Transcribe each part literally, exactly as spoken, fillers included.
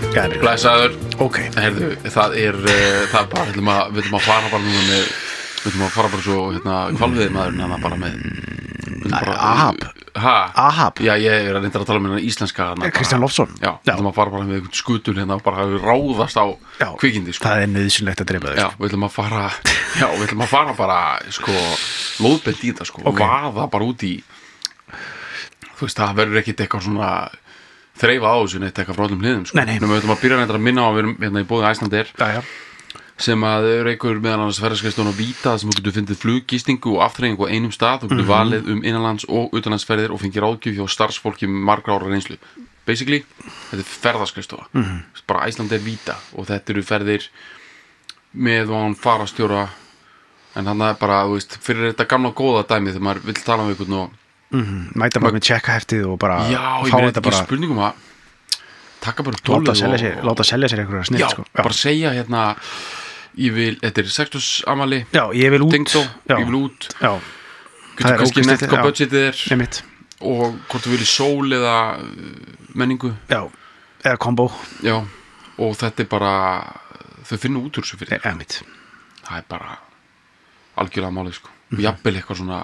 Blessaður. Ok. Heyrðu, það er, uh, það er bara, við ætlum að, við ætlum að fara bara núna með, við ætlum að fara bara svo, hérna, hvalveiði maðurinn hana bara með, bara, Ahab. Ha? Ahab. Já, ég er að reynda að tala með hana íslenska. Hana, Kristján Loftsson. Já, við ætlum að fara bara með einhvern skutul hérna og bara ráðast á já, kvikindi, sko. Það er nauðsynlegt að drepa þau, sko. Já, við ætlum að fara, já, við ætlum að fara bara, sko, lóðbent í það, sko, okay. Vaða bara út í, þú veist, það verður ekkit eitthvað svona þreifa á þessu neitt eitthvað frá öllum hliðum, sko. Nei, nei. Nú, við ætlum að byrja að minna á að við erum hérna í bóði Icelandair. Já, já. Sem að þau eru einhver meðal annars ferðaskrifstofan á Víta sem þú getur fundið fluggistingu og aftreyingu á einum stað, þú getur mm-hmm. valið um innanlands og utanlandsferðir og fengið ráðgjöf hjá starfsfólki með margra ára reynslu. Basically, þetta er ferðaskrifstofa, mm-hmm. bara Icelandair Víta og þetta eru ferðir með og án farastjóra en þannig að bara, þú veist, fyrir þetta gamla góða dæmi þegar maður vill tala um einhvern og mm-hmm. mæta bara með tjekkahæftið og bara já, ég meina þetta bara spurningum að taka bara tólið og láta selja sér einhverja snill, já, sko. Já, bara segja hérna ég vil, þetta er sextugsafmæli já, ég vil út tengdó, ég vil út já, getur kannski nefnt hvað budgetið er Einmitt. Og hvort þú viljið sól eða menningu já, eða kombo já, og þetta er bara þau finna út úr þessu fyrir þér Einmitt. Það er bara algjörlega málið, sko mm-hmm. og jafnvel eitthvað svona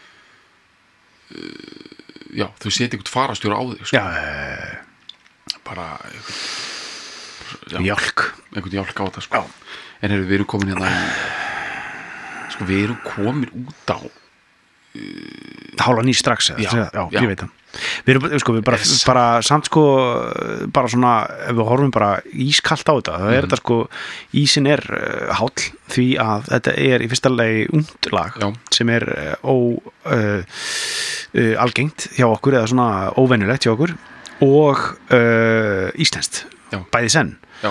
uh, já, þau setja eitthvað farastjóra á þig, sko já, bara eitthvað jálk eitthvað jálk á þetta, sko já. En heru, við erum komin hérna í, sko við erum komin út á uh, Hála ný strax eða, já, já, já, já, ég veit það Við erum, sko, við bara, yes. bara samt sko bara svona, ef við horfum bara ískalt á þetta, það er mm. þetta sko ísin er uh, háll því að þetta er í fyrsta lagi ungt lag já. Sem er uh, ó uh, uh, algengt hjá okkur eða svona óvenjulegt hjá okkur og uh, íslenskt já. Bæði senn uh,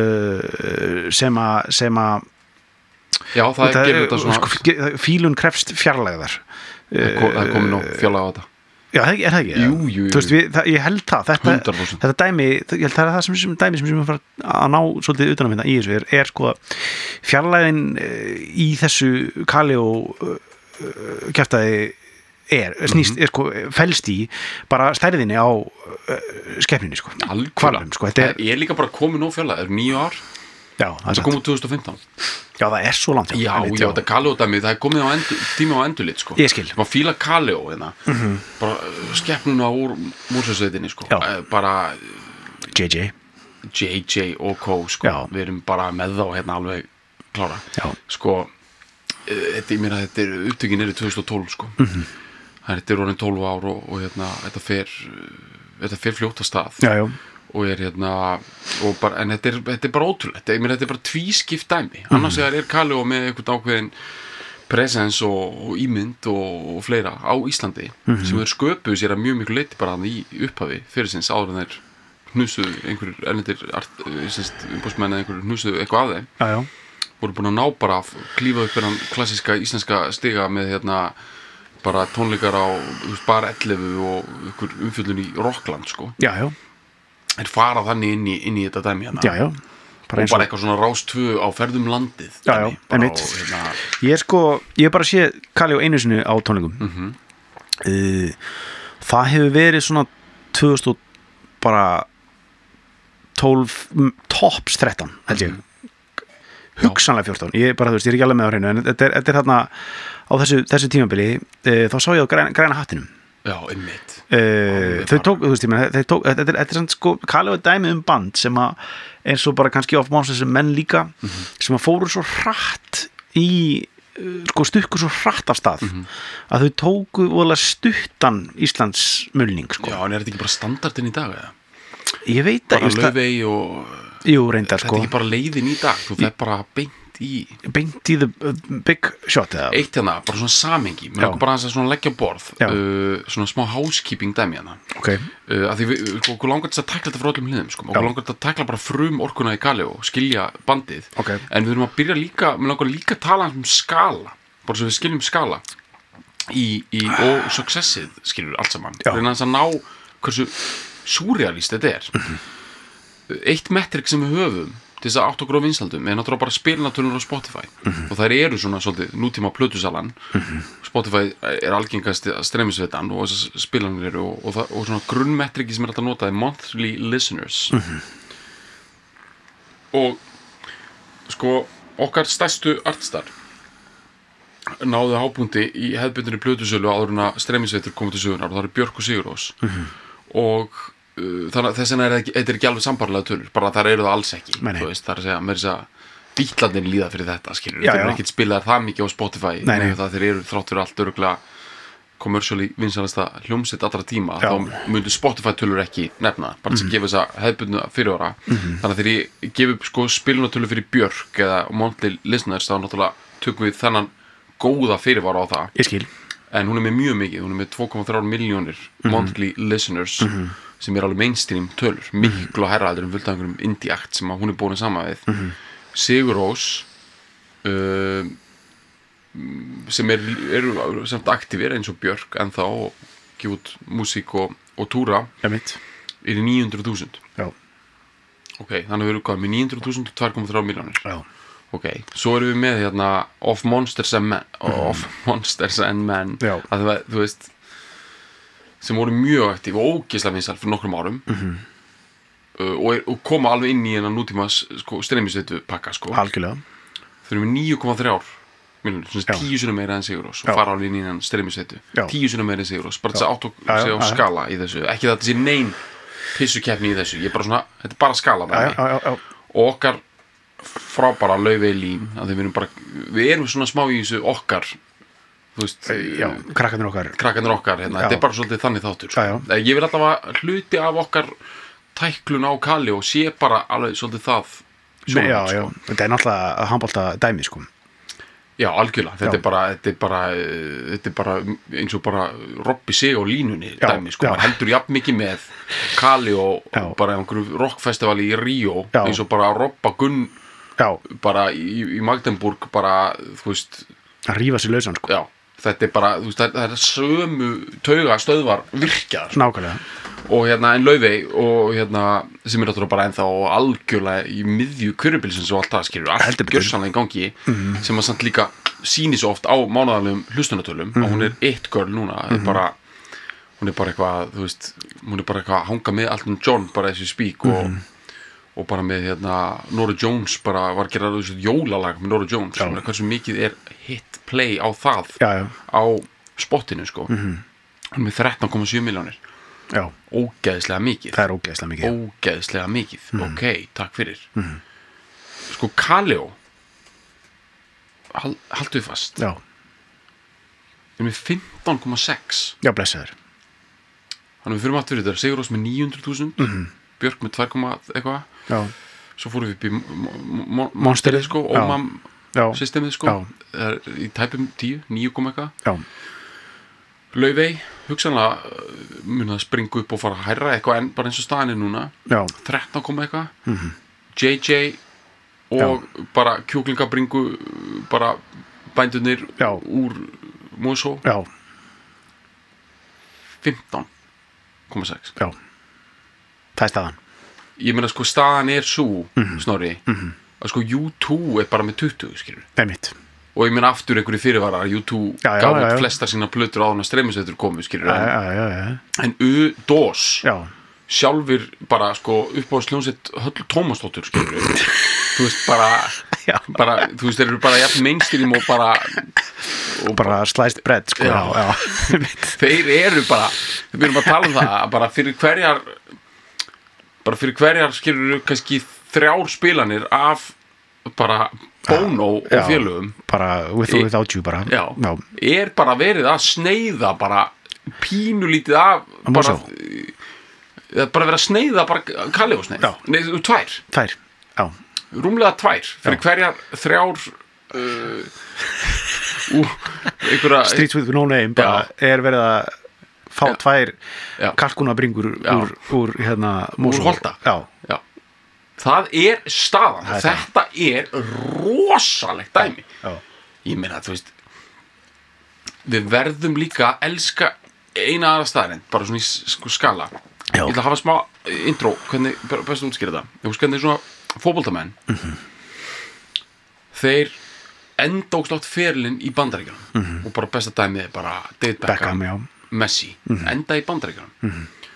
sem að sem að já, það er gefið þetta svona sko, fílun krefst fjarlægðar það er komið nú fjarlæg á þetta já, er það ekki? Jú, jú, jú. Þú veist, við, það, ég held það þetta, hundra prósent þetta dæmi, ég held það er það sem, sem dæmi sem við erum að ná svolítið utan að finna í þessu er, er sko fjarlægin í þessu kali og uh, kjaftaði er, snýst, mm-hmm. er sko felst í bara stærðinni á uh, skepninni, sko Hvalum, sko, þetta er, það er líka bara komið nóg fjarlæg, það er níu ár já, það kom úr tvö þúsund og fimmtán já, það er svo langt já, já, já, þetta Kaleo-dæmið, það er komið á endur, tíma á endurlit, sko ég skil maður fíla Kaleo, hérna mm-hmm. bara skepnuna úr múrsasveitinni, sko já. bara J J J J og Ko, sko já. Við erum bara með þá, hérna, alveg klára já. Sko, þetta, ég meina, þetta er upptökin eru tvö þúsund og tólf, sko mm-hmm. þetta er orðin tólf ár og, og hérna, þetta fer þetta fer fljótt að stað já, já og er hérna og bara, en þetta er, þetta er bara ótrúlegt ég meina þetta er bara tvískipt dæmi mm. annars er Kaleo með einhvern ákveðin presens og, og ímynd og, og fleira á Íslandi mm-hmm. sem þeir sköpuðu sér að mjög miklu leyti bara hann í upphafi fyrir sinns áður en þeir hnusuðu einhverjur erlendir umbóðsmenn eða einhverjur hnusuðu eitthvað af þeim já, já. Voru búin að ná bara að klífa upp þennan klassíska íslenska stiga með hérna bara tónleikar á bara ellefu og einhver umfjöllun í Rockland, sko já, já er fara þannig inn í, inn í þetta dæmi hérna já, já. Bara og bara eitthvað svona rás tvö á ferðum landið já, já, einmitt hérna... ég er sko, ég hef bara séð Kaleo einu sinni á tónleikum mm-hmm. uh, það hefur verið svona tvö þúsund og bara tólf tops þrettán held ég mm-hmm. hugsanlega fjórtán, ég bara þú veist, ég er ekki alveg með á hreinu en þetta er, þetta er þarna á þessu, þessu tímabili uh, þá sá ég á græna, græna hattinum já, einmitt uh, þau tók, þú veist, ég menn þeir tók, þetta er, þetta er svona sko, Kaleo er dæmi um band sem að eins og bara kannski of máns þessum menn líka mm-hmm. sem að fóru svo hratt í sko stukku svo hratt af stað mm-hmm. að þau tóku voðalega stuttan Íslands mulning, sko já, en er þetta ekki bara standardin í dag, eða? Ég veit bara Laufey og jú, reyndar, sko þetta er ekki bara leiðin í dag, þú fer bara beint í beint í the uh, big shot eða? Eitt hérna, bara svona samengi mér langar bara að svona leggja borð uh, svona smá housekeeping dæmi hérna okay. uh, að því við, okkur langar þess að takla þetta frá öllum hliðum, sko okkur langar þess að takla bara frum orkuna í Kaleo skilja bandið, okay. en við erum að byrja líka mér langar líka að tala um skala bara svo við skiljum skala í, í, og successið skiljum við allt saman reyna þess að ná hversu surrealist þetta er mm-hmm. eitt metrik sem við höfum til þess að átt okkur á vinsaldum er náttúrulega bara spilinatölur á Spotify mm-hmm. og þær eru svona svolítið nútíma plötusalan mm-hmm. Spotify er algengast streymisveitan og þessar spilanir eru og, og, það, og svona grunnmetriki sem er alltaf notað er monthly listeners mm-hmm. og sko okkar stærstu artistar náðu hápunkti í hefðbundinni plötusölu áður en að streymisveitur komið til sögunar og það eru Björk og Sigurrós mm-hmm. og uh, þannig að þess vegna er þetta ekki, ekki alveg sambarlega tölur, bara þar eru það alls ekki þú veist, það er að segja, með þess að Bítlarnir líða fyrir þetta, skilur þeir eru ekkert spilaðar það mikið á Spotify nei, nei. það þeir eru þrátt fyrir allt öruglega kommersiali vinsalasta hljómsveit allra tíma já. Þá myndu Spotify tölur ekki nefna bara mm-hmm. sem gefa þess að hefðbundna fyrirára mm-hmm. þannig að þegar ég gefi upp sko spilunartölu fyrir Björk eða monthly listeners þá náttúrulega tökum við þennan góða fyrirvara á það ég skil en hún er með mjög mikið, hún er með tvö komma þrjár milljónir mm-hmm. monthly listeners mm-hmm. sem er alveg mainstream tölur miklu mm-hmm. hærra aldur en fullt af einhverjum indie act sem hún er búin saman við mm-hmm. Sigurrós uh, sem er, eru samt aktífir eins og Björk en þá og gefa út músík og, og túra er í níu hundruð þúsund já ok, þannig við erum hvað með níu hundruð þúsund og tvö komma þrjár milljónir já ok, svo erum við með hérna Of Monsters and Men mm. Of Monsters and Men já. að það, þú veist sem voru mjög aktíf og ógeðslega vinsæl fyrir nokkrum árum mhm uh, og, er, og koma alveg inn í hennar nútímas sko, streymisveitu pakka sko algjörlega þau eru með níu komma þrjár milljónir, svona tíu sinni meira en Sigurrós og fara alveg inn í hennar streymisveitu tíu sinni meira en Sigurrós, bara þess að átt og segja á skala í þessu, ekki þetta sé nein pissukeppni í þessu, ég er bara svona þetta er bara skala já, já, já, já. og okkar frábæra Laufey Lín að við erum bara, við erum svona smá í þessu okkar þú veist, já, krakkarnir okkar krakkarnir okkar, hérna, þetta er bara svolítið þannig þáttur sko. já, já. ég vil alltaf að hluti af okkar tæklun á Kali og sé bara alveg svolítið það sjónum, já, sko. já, þetta er náttúrulega að handbolta dæmi sko já, algjörlega, þetta já. er bara þetta er bara, þetta er bara eins og bara Robby sig á línunni já, dæmi, sko, já. maður heldur jafn mikið með Kali og, Já. og bara einhverju rockfestivali í Ríó Já. eins og bara Robba Gunn já, bara í, í Magdeburg bara, þú veist að rífa sér lausan sko já, þetta er bara, þú veist, það er sömu tauga stöðvar virkjar sko. nákvæmlega og hérna en Laufey og hérna sem er náttúrulega bara ennþá algjörlega í miðju hverjubilsins og allt það skilur allt gjörsamlega í gangi mm-hmm. sem að samt líka sýni svo oft á mánaðarlegum hlustunartölum mm-hmm. og hún er it girl núna mm-hmm. er bara, hún er bara eitthvað þú veist, hún er bara eitthvað að hanga með Elton John bara þessu spík og mm-hmm. og bara með hérna Norah Jones bara var að gera þessu jólalag með Norah Jones sem er hversu mikið er hit play á það já, já. á spottinu sko mm-hmm. hún er með þrettán komma sjö milljónir já, ógeðslega mikið það er ógeðslega mikið ógeðslega mikið, mm-hmm. ok, takk fyrir mm-hmm. sko Kaleo hal, haldu við fast já, við erum með fimmtán komma sex já, blessaður þannig við fyrir aftur þetta, Sigurrós með níu hundruð þúsund mm-hmm. Björk með tvö, eitthvað já, svo fórum við upp í Monsterið sko, já. Ómam já, systemið sko já. er í tæpum tíu, níu komma eitthvað já, Laufey, hugsanlega mun að springa upp og fara að hærra eitthvað en bara eins og staðan er núna já, þrettán komma eitthvað mhm J J og bara kjúklingabringu bara bændurnir Já. úr Mosó já, fimmtán komma sex já það er staðan ég meina sko staðan er svo Mhm. Snorri mhm að sko U tvö er bara með tuttugu skilur það er mitt og ég meina aftur einhverju fyrirvarar U tvö Já, já, gaf já, út já. flestar sína plötur áður en að streymisveitur komu skilur já, en, já, já, já, en U dos já, sjálfur bara sko upp á sljónsett Höll Tómasdóttur skilur þú veist bara, Já. bara þú veist þeir eru bara jafn mainstream og bara og bara sliced bread sko Já. já, já, mitt þeir eru bara við erum að tala um það að bara fyrir hverjar bara fyrir hverjar skilur kannski þrjár spilanir af bara Bono og Já. félögum bara with or without you bara já, já, er bara verið að sneiða bara pínulítið af Að bara, Mosó. eða bara verið að sneiða bara Kaleosneið Já. nei, tvær, þær já, rúmlega tvær fyrir Já. hverjar þrjár uh, ú, einhverja Streets with no name bara er verið að fá Já. tvær Já. kalkunabringur Já. úr, úr hérna Mosó. Holta. já, já. það er staðan Það er þetta er rosalegt dæmi já, ég meina þú veist við verðum líka að elska eina aðra staðarinn, bara svona í sko skala Já. ég ætla að hafa smá intro hvernig best að útskýra þetta þú veist hvernig svona fótboltamenn Mhm. þeir enda ógslátt ferilinn í Bandaríkjunum og bara besta dæmið er bara David Beckham, Beckham, já Messi enda í Bandaríkjunum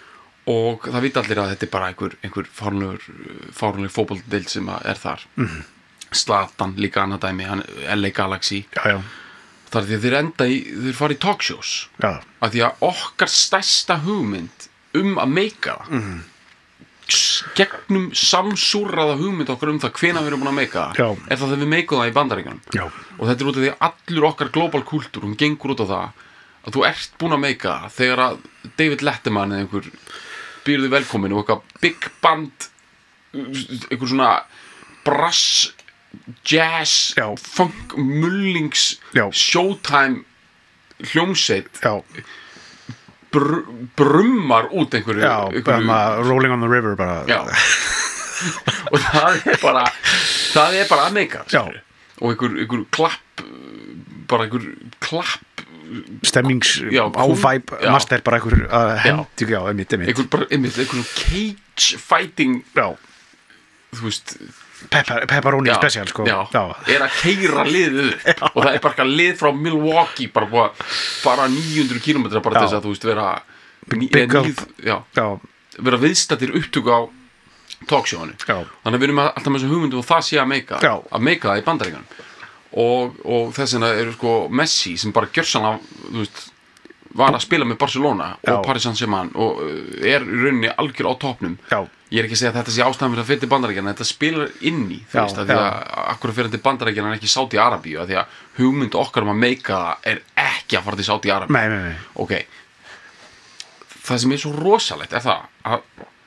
og það vita allir að þetta er bara einhver, einhver fárunlegur fótboltadeild sem er þar mm-hmm. Zlatan líka annað dæmi, hann, L A Galaxy já, já. Það er því að þeir enda í þeir fara í talkshows já. Af því að okkar stærsta hugmynd um að meika það mm-hmm. gegnum samsúrraða hugmynd okkar um það hvenær við erum búin að meika það já. Er það þegar við meikum það í Bandaríkjunum já. Og þetta er út af því að allur okkar global kultúr hún gengur út á það að þú ert búin að meika það þegar að David Letterman eða einhver býrðu velkomin og eitthvað big band einhver svona brass jazz, já. Funk, mullings já. Showtime hljómsveit br brummar út einhverju, já, einhverju bara Rolling on the River bara já. Og það er bara það er bara að meika og einhver, einhver klapp bara einhver klapp stemmings ávæp master bara einhver uh, hendi já, einmitt, einmitt einhver bara, einmitt, einhver cage fighting já þú veist Pepper, pepperoni já, special sko já, já. Er að keyra liðið upp og það er bara lið frá Milwaukee bara, bara, bara níu hundruð kílómetra bara þess að þú veist vera big, big nýð, já, já. Vera viðstættir upptöku á talkshow-inu þannig að við erum alltaf með þessu hugmyndum og það sé að meika já. Að meika það í Bandaríkjunum og, og þess vegna eru sko Messi sem bara gjörsanlega þú veist var að spila með Barcelona já. Og Paris Saint-Germain og er í rauninni algjör á toppnum já. Ég er ekki að segja að þetta sé ástæðan fyrir að fyrir til Bandaríkjana en þetta spilar inn í þú veist að því að akkur fyrir til Bandaríkjana en ekki Sádi-Arabíu að því að hugmynd okkar um að meika er ekki að fara til Sádi-Arabíu nei, nei, nei. Ok það sem er svo rosalegt er það að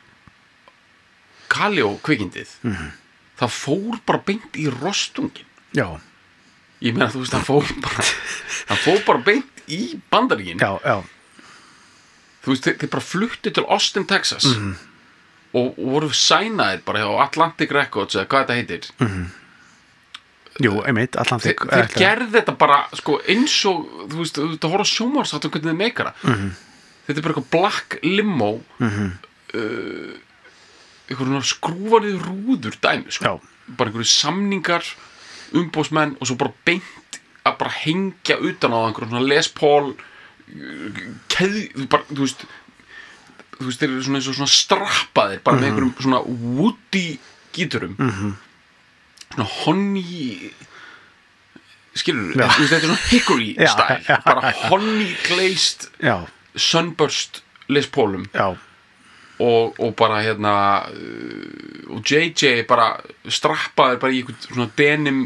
Kaleo kvikindið mm-hmm. það fór bara beint í rostungin já ég meina þú veist það fór bara það fór bara beint í Bandaríkin já, já þú veist þeir bara fluttu til Austin, Texas mm-hmm. og voru sænaðir bara á Atlantic Records eða hvað þetta heitir mm-hmm. Jú, einmitt, Atlantic Þeir, þeir gerði þetta bara sko eins og þú veist, þú horfður á sjónvarpsþátt um hvernig þeir meikara mm-hmm. þetta er bara eitthvað black limo mm-hmm. uh, eitthvað skrúfarið rúður dæmi sko. Bara einhverju samningar umbóðsmenn og svo bara beint að bara hengja utan á einhverjum svona Les Paul keð, bara, þú veist þú veist, þeir eru svona eins og svona strappaðir bara mm-hmm. með einhverjum svona woody gíturum mm-hmm. svona honey skilur þú, þetta er svona hickory já, style já, bara honey glazed já. Sunburst Les Paulum já. Og, og bara hérna og J J bara strappaðir bara í einhvern svona denim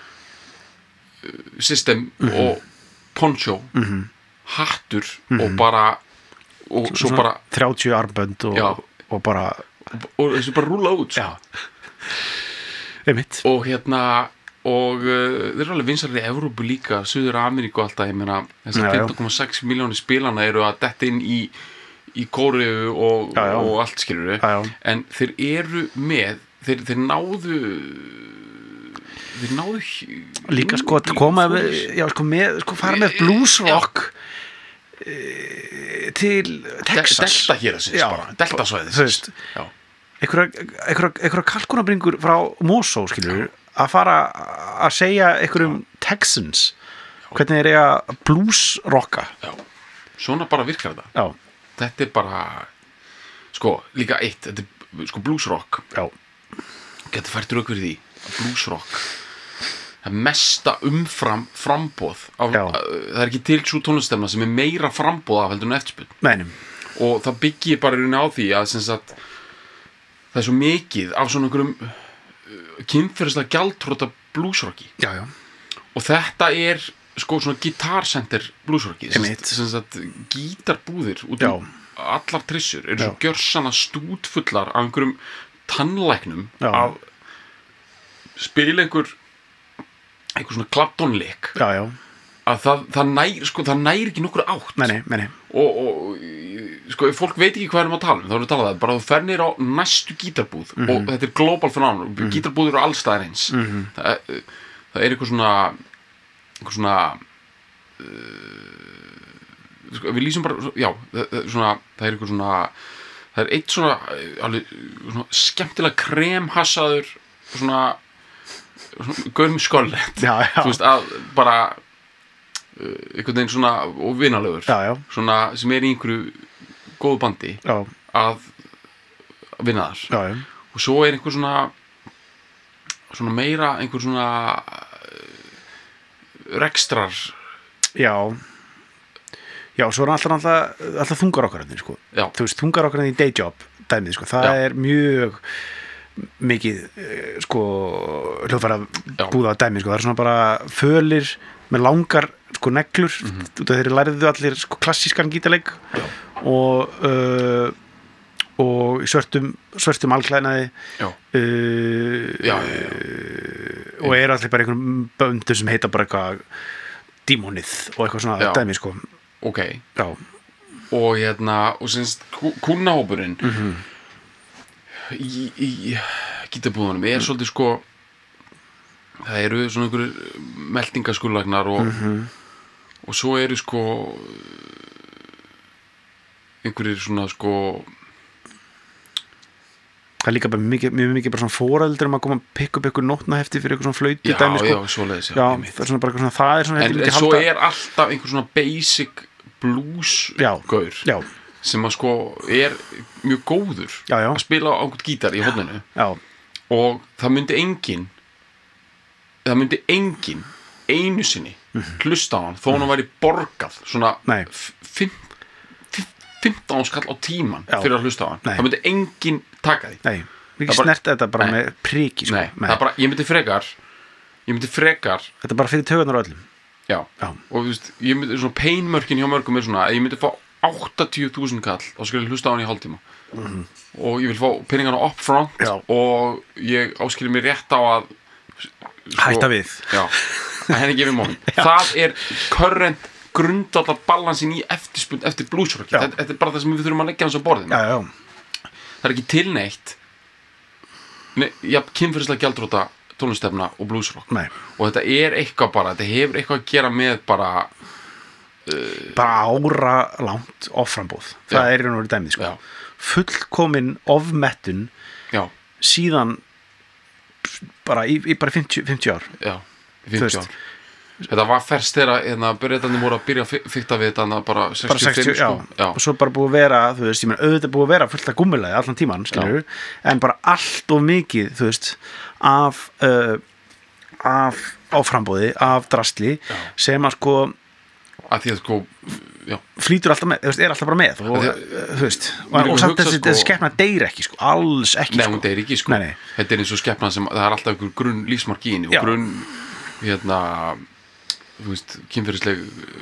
system mm-hmm. og poncho mm-hmm. hattur mm-hmm. og bara og svo bara þrjátíu armbönd og, og bara og, og þessu bara rúla út já einmitt og hérna og uh, þeir eru alveg vinsælir í Evrópu líka Suður Ameríku alltaf, ég meina þessar fimmtán komma sex milljónir spilana eru að detta inn í í Kóreu og, já, já. Og allt skilur við en þeir eru með þeir, þeir náðu þeir náðu líka sko að koma með, já, sko, með, sko fara með blues rock e, til Texas Delta hér að sinns bara, Delta svæðis einhverja kalkunabringur frá Mosó skilur við að fara að segja einhverjum Texans hvernig er ég að blues rocka já, svona bara virkar þetta já þetta er bara sko, líka eitt, þetta er sko bluesrock já getur fært rauk fyrir því að bluesrock það er mesta umfram frambóð af, að, það er ekki til svo tónlistemna sem er meira frambóð af heldur en eftirspurn Meinum. Og það byggir bara rauninni á því að sem sagt það er svo mikið af svona einhverjum kynferðislega gjaldþrota bluesrocki já, já. Og þetta er sko svona guitar-center bluesrocki sem sagt gítarbúðir út um allar trissur eru svo gjörsanna stútfullar af einhverjum tannlæknum já. Að spila einhver einhver svona klapptónleik já, já. Að það, það nær sko það nær ekki nokkur átt meni, meni. Og, og sko ef fólk veit ekki hvað erum að tala um þá erum við að tala það bara þú fer niður á næstu gítarbúð mm-hmm. og þetta er global phenomenon mm-hmm. gítarbúðir eru allstaðar eins mm-hmm. það, það er eitthvað svona eitthvað svona uh, sko, við lýsum bara já, svona, það er eitthvað svona það er eitt svona, alveg, svona skemmtilega kremhassaður svona, svona görum skollet þú veist að bara uh, einhvern veginn svona og vinalegur já, já. Svona sem er í einhverju góðu bandi já. að vinna þar já, já. og svo er einhver svona svona meira einhver svona rekstrar já já, svo er alltaf, alltaf, alltaf þungar okkar sko. Þú veist, þungar okkar í day job dæmið, sko. Það já. Er mjög mikið sko, hljóðfæra búða dæmið, sko. Það er svona bara fölir með langar sko, neglur mm-hmm. út af þeirri læriðu allir sko, klassískan gítarleik og uh, og svörtum svörtum alklæðnaði uh, já, já, já. og eru allir bara einhvern böndur sem heita bara eitthvað dímonið og eitthvað svona dæmi sko. Ok já. Og hérna og semst kúnnahópurinn mm-hmm. í, í gítarbúðunum er mm. svolítið sko það eru svona einhverjur meltingaskurlagnar og, mm-hmm. og svo eru sko einhverjir svona sko það er líka bara mjög, mjög mikið bara svona foreldur um að koma að pikka upp eitthvað nótnahefti fyrir eitthvað svona flauti já, dæmi, sko. já, svoleiðis, já, já það er svona bara svona, það er svona en, en svo halda... er alltaf einhver svona basic blues gaur já. sem að sko er mjög góður já, já. að spila á einhvern gítar í horninu já. Og það myndi engin það myndi engin einu sinni mm-hmm. hlusta á hann þó hann mm-hmm. væri borgað svona fimmtán skall á tíman já. Fyrir að hlusta á hann nei. Það myndi engin taka því nei, við snert þetta bara nei. Með priki sko. Nei, nei. Það er bara, ég myndi frekar ég myndi frekar þetta er bara fyrir taugarnar öllum já, já. Og þú veist, ég myndi svona peinmörkin hjá mörgum er svona, ég myndi fá áttatíu þúsund kall þá skal ég hlusta á hann í hálftíma mm-hmm. og ég vil fá peningana up front já. Og ég áskilur mér rétt á að sko, hætta við já, að henni gefið moment það er current grundvallar balansin í eftirspurn eftir bluesrocki þetta, þetta er bara það sem við þurfum að leggja hans á borðinu já, já. Það er ekki tilneitt ne, ja, kynferðislega gjaldróta tónlistefna og bluesrock nei. Og þetta er eitthvað bara þetta hefur eitthvað að gera með bara uh, bara ára langt offrambóð það já. Er í raun og veru dæmið sko. Fullkomin ofmettun já. Síðan bara í, í bara fimmtíu, fimmtíu ár já, fimmtíu ár þetta var fyrst þegar hérna byrjaðandi voru að byrja að fikta við þetta bara sextíu og fimm já. Já. Og svo bara búið að vera þú veist, ég meina auðvitað búið að vera fullt af gúmmulagi allan tíman, skilur en bara allt of mikið, þú veist af uh, af áframbóði, af drastli já. Sem að sko að því að sko já. Flýtur alltaf með, þú veist, er alltaf bara með og að, þú veist, og, og samt þessi sko, skepna deyr ekki, sko, alls ekki nei, sko. Hún deyr ekki, sko, nei, nei. Þetta er eins og skepna sem, það er alltaf einhver grunn lífsmark í henni og grunn, hérna þú veist, kynferðisleg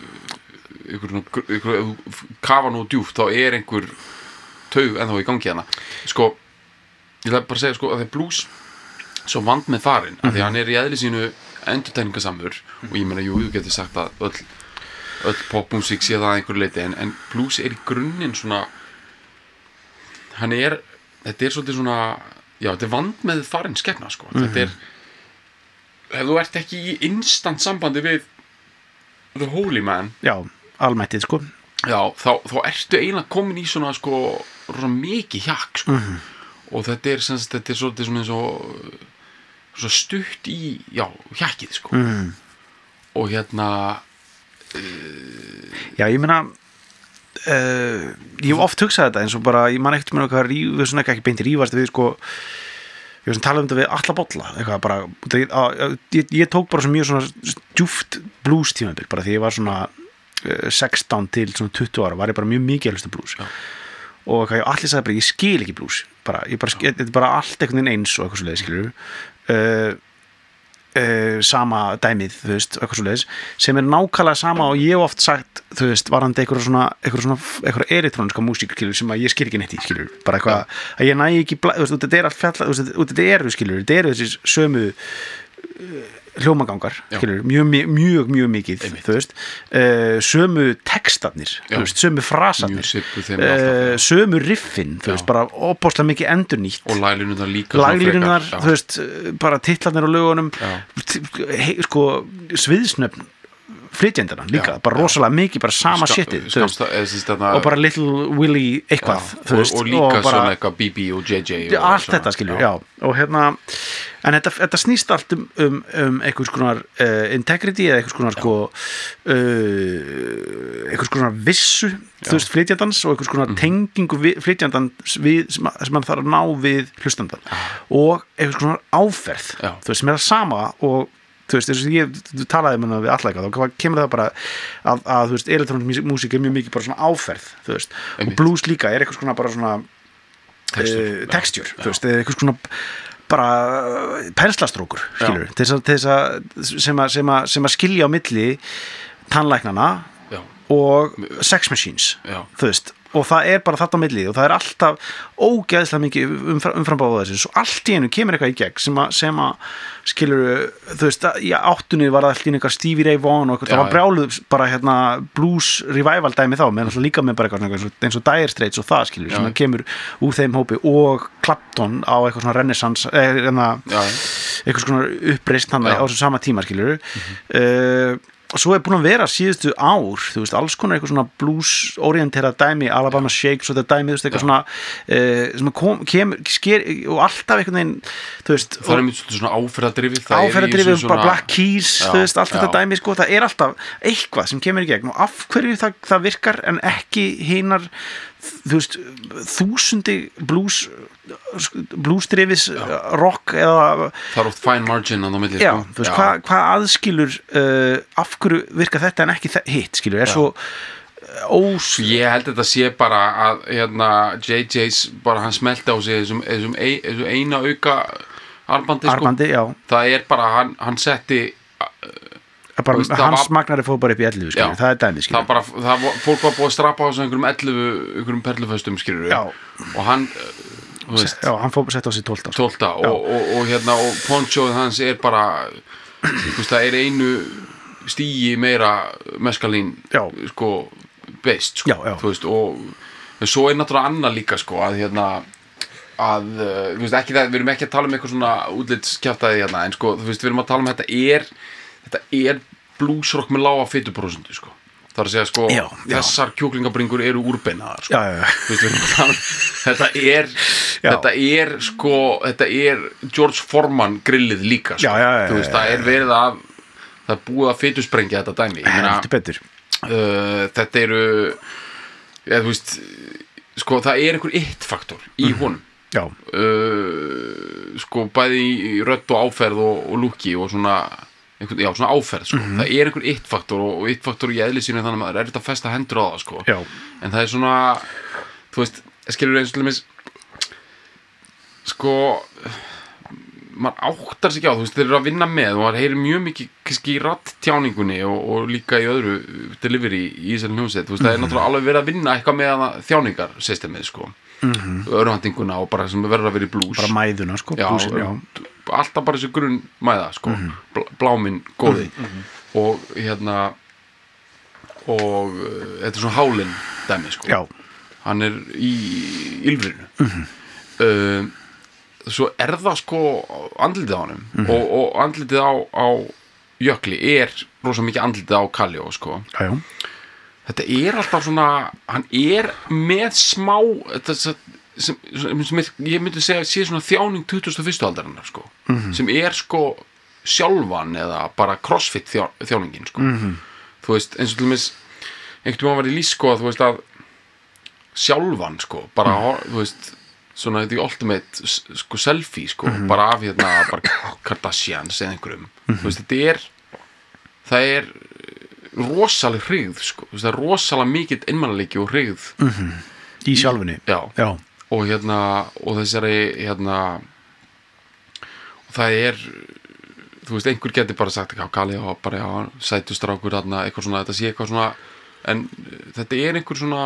ykkur, ef þú kafa nú djúpt þá er einhver taug ennþá í gangi hana sko, ég ætla bara að segja sko að það er blues svo vand með farin, mm-hmm. að því að hann er í eðli sínu endurtekningasamur mm-hmm. og ég meina, jú, þú getur sagt að öll, öll popmusík sé það að einhverju leiti en, en blues er í grunninn svona hann er, þetta er svolítið svona já, þetta er vand með farin skepna sko, mm-hmm. þetta er ef þú ert ekki í instant sambandi við the holy man já, almættið sko já, þá, þá ertu eiginlega komin í svona sko, rosa mikið hjakk sko mm-hmm. og þetta er, semst, þetta er svolítið svona eins og svo stutt í, já, hjakkið sko mm. og hérna uh, já, ég meina uh, ég hef oft hugsað þetta eins og bara, ég man ekkert með eitthvað ríf, svona ekki beint rífast við sko ég veist að tala um þetta við alla bolla eitthvað bara, ég, ég, ég tók bara svo mjög svona djúft blues tímabil bara því ég var svona uh, sextán til svona tuttugu ára var ég bara mjög mikið að hlusta blues já. Og eitthvað, ég allir sagði bara, ég skil ekki blues bara, ég bara, þetta er bara allt einhvern veginn eins og eitthvað svo leiðis, skilur uh, uh, sama dæmið, þú veist, eitthvað svo leiðis sem er nákvæmlega sama og ég hef oft sagt þú veist, varandi eitthvað svona eitthvað svona, eitthvað elektróniska músík, skilur, sem að ég skil ekki neitt í, skilur, bara eitthvað ja. Að ég næ ekki, þú veist, þetta er allt fjalla, þú veist, þetta eru, skilur, þetta eru þessi sömu uh, hljómagangar, skilur, mjög, mjög, mjög, mjög mikið, Einmitt. Þú veist uh, sömu textarnir, þú veist, sömu frasarnir, uh, sömu riffin, þú veist, bara óbáslega mikið endurnýtt og laglínunar líka laglínunar, þú veist, bara titlarnir á lögunum he, sko, sviðsnöfn flytjendana líka, já, bara rosalega já. Mikið bara sama Ska, shitið skamsta, þarna, og bara Little Willie eitthvað já, og, veist, og líka og bara, svona eitthvað B B og J J og allt svona, þetta skilur, já. Já og hérna En þetta, þetta snýst allt um, um, um einhvers konar uh, integrity eða einhvers konar sko, uh, einhvers konar vissu Já. Þú veist, flytjandans og einhvers konar mm. tengingu við, flytjandans við, sem, sem hann þarf að ná við hlustandan Já. Og einhvers konar áferð Já. Þú veist, sem er það sama og þú veist, þess að ég þú talaði með það við alla eitthvað, þá kemur það bara að, að þú veist, elektrónisk músík er mjög mikið bara svona áferð, þú veist, Einmitt. Og blues líka er einhvers konar bara svona texture, uh, texture þú veist, eða einhvers konar bara penslastrókur, skilur til þess að, til þess að sem að, sem að, sem að skilja á milli tannlæknana Já. Og sex machines Já. Þú veist, og það er bara þetta á milli og það er alltaf ógeðslega mikið umfram, umframbáð þessu, svo allt í einu kemur eitthvað í gegn sem að, sem að skilur, þú veist, í áttunni var það allt í einu eitthvað Stevie Ray Vaughan og eitthvað, það var brjáluð bara hérna blues revival dæmi þá, meðan alltaf líka með bara eitthvað eins og Dire Straits og það, skilur, já. Sem kemur úr þeim hópi og Clapton á eitthvað svona renaissance, eða eitthvað svona uppreist hann á þessum sama tíma, skilur mm-hmm. uh, og svo er búin að vera síðustu ár þú veist, alls konar eitthvað svona blues-orienterað dæmi, Alabama Shakes og þetta dæmi þú veist, eitthvað svona uh, sem kom, kemur, sker, og alltaf einhvern veginn þú veist, það er mjög svona áferðadrifið áferðadrifið, bara Black Keys já, þú veist, allt já. Þetta dæmi, sko, það er alltaf eitthvað sem kemur í gegn og af hverju það, það virkar en ekki hinar þú veist, þúsundi blues bluesdrifis rock eða það er oft fine margin á milli já, sko. þú veist, hvað hva aðskilur uh, af hverju virka þetta en ekki hitt skilur, er já. Svo ós ég held þetta sé bara að hérna, J J's bara hann smelti á sig þessum, þessum, ein, þessum eina auka arbandi, arbandi sko. það er bara, hann, hann setti Bara, veist, hans var, magnari fór bara upp í ellefu skilur, það er dæmi skilur. Það bara, það, fólk var búið að strappa á þessu einhverjum ellefu, einhverjum perluföstum skilur og hann þú veist, já, hann fór að setja á sig tólfta tólfta og, og, og, og hérna og ponchoð hans er bara veist, það er einu stíi meira meskalín sko, beist sko, já, já. Þú veist, og svo er náttúrulega annað líka sko, að hérna að, þú veist, ekki það, við erum ekki að tala um eitthvað svona útlitskjaftaði hérna, en sko, þú veist, við erum að tala um þetta er þetta er bluesrock með lága fituprósentu sko. Það er að segja sko já, þessar kjúklingabringur eru úrbeinaðar sko. já, já, já. Veist, þetta er já. Þetta er sko þetta er George Foreman grillið líka sko. já, já, já, þú veist, það er verið að það er búið að fitusprengja þetta dæmi ég meina, uh, þetta eru ja, þú veist sko það er einhver eitt-faktor í mm. honum já. Uh, sko bæði í rödd og áferð og, og lúki og svona einhvern, já, svona áferð sko. Mm-hmm. Það er einhver eitt-faktor og, og eitt-faktor í eðli sínu þannig að maður er þetta að festa hendur á það sko. En það er svona þú veist, skilur eins og til dæmis sko maður áttar sig ekki á, þú veist, þeir eru að vinna með og maður heyrir mjög mikið kannski í rattjáningunni og, og líka í öðru delivery í þessari hljómsveit, þú veist, mm-hmm. það er náttúrulega alveg verið að vinna eitthvað með þjáningarsystemið sko. Mm-hmm. Örvæntinguna og bara sem verður að vera í blues bara mæðuna sko já, blues, já. Alltaf bara þessu grunn mæða sko mm-hmm. bláminn góði mm-hmm. og hérna og uh, þetta er svona hálinn dæmi sko já. Hann er í ylfrinu mm-hmm. uh, svo er það sko andlitið á honum mm-hmm. og, og andlitið á, á Jökli er rosa mikið andlitið á Kaljó sko já, já. Þetta er alltaf svona, hann er með smá, þetta sem, sem, sem er, ég myndi segja sé svona þjáning tuttugasta og fyrstu aldarinnar sko, mm-hmm. sem er sko sjálfan eða bara crossfit þjá, þjáningin sko, mm-hmm. þú veist, eins og til dæmis, einhvern veginn var í lýs sko að þú veist að sjálfan sko, bara, mm-hmm. þú veist, svona þetta er ultimate sko selfie sko, mm-hmm. bara af hérna, bara Kardashians eða einhverjum, mm-hmm. þú veist, þetta er, það er, rosaleg hrigð sko. Það er rosalega mikill einmannleiki og hrigð mm-hmm. í sjálfunni já. Já. og hérna og þessari hérna og það er þú veist, einhver getur bara sagt ekki á Kali og bara já, sætustrákur þarna, eitthvað svona, þetta sé eitthvað svona en þetta er einhver svona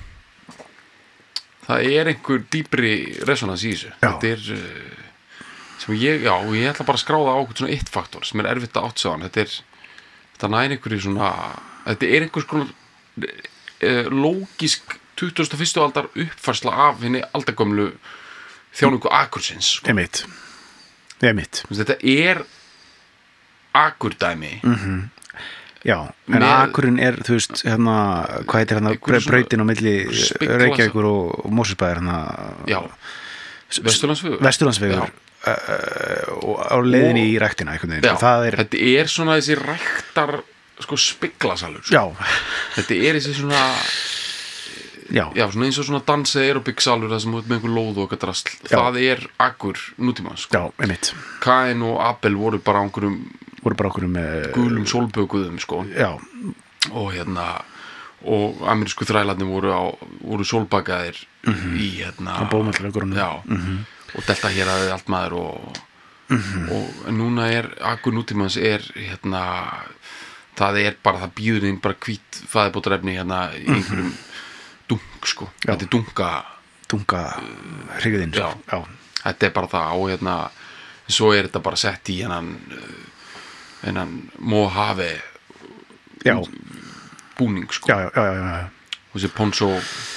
það er einhver dýpri resonans í þessu já. Þetta er sem ég, já, og ég ætla bara að skráða á eitthvað svona eitt faktor sem er erfitt að átta sig á hann, þetta er þetta næri einhverju svona þetta er einhvers konar eh, lógisk tuttugasta og fyrstu aldar uppfærsla af henni aldagömlu þjáningu akursins sko. Einmitt. Einmitt. Þetta er akurdæmi mm-hmm. já, en með, akurinn er þú veist, hérna, hvað heitir hérna brautin á milli Reykjavíkur og, og Mosfellsbæjar hérna já, Vesturlandsvegur Vesturlandsvegur uh, á leiðinni í ræktina einhvern veginn, já, það er þetta er svona þessi ræktar sko spiklasalur sko. já, þetta er þessi svona já, já, svona eins og svona dansa aerobiksalur það sem út með einhver lóð og eitthvað drasl Já. það er akkur nútíma sko. já, einmitt Kain og Abel voru bara á einhverjum voru bara okkur með gulum sólbökuðum sko. já, og hérna og amerísku þrælarnir voru á voru sólbakaðir í hérna á bómallagurunum já, og delta hér aðeins allt maður og, og núna er akkur nútímans er hérna það er bara, það býður inn bara hvít fæðibótarefni hérna í einhverjum dunk sko, Já. þetta er dunka dunga hryggðinn já. já, þetta er bara það og hérna svo er þetta bara sett í hennan hennan Mojave já, búning sko já, já, já, já, já. og þessi poncho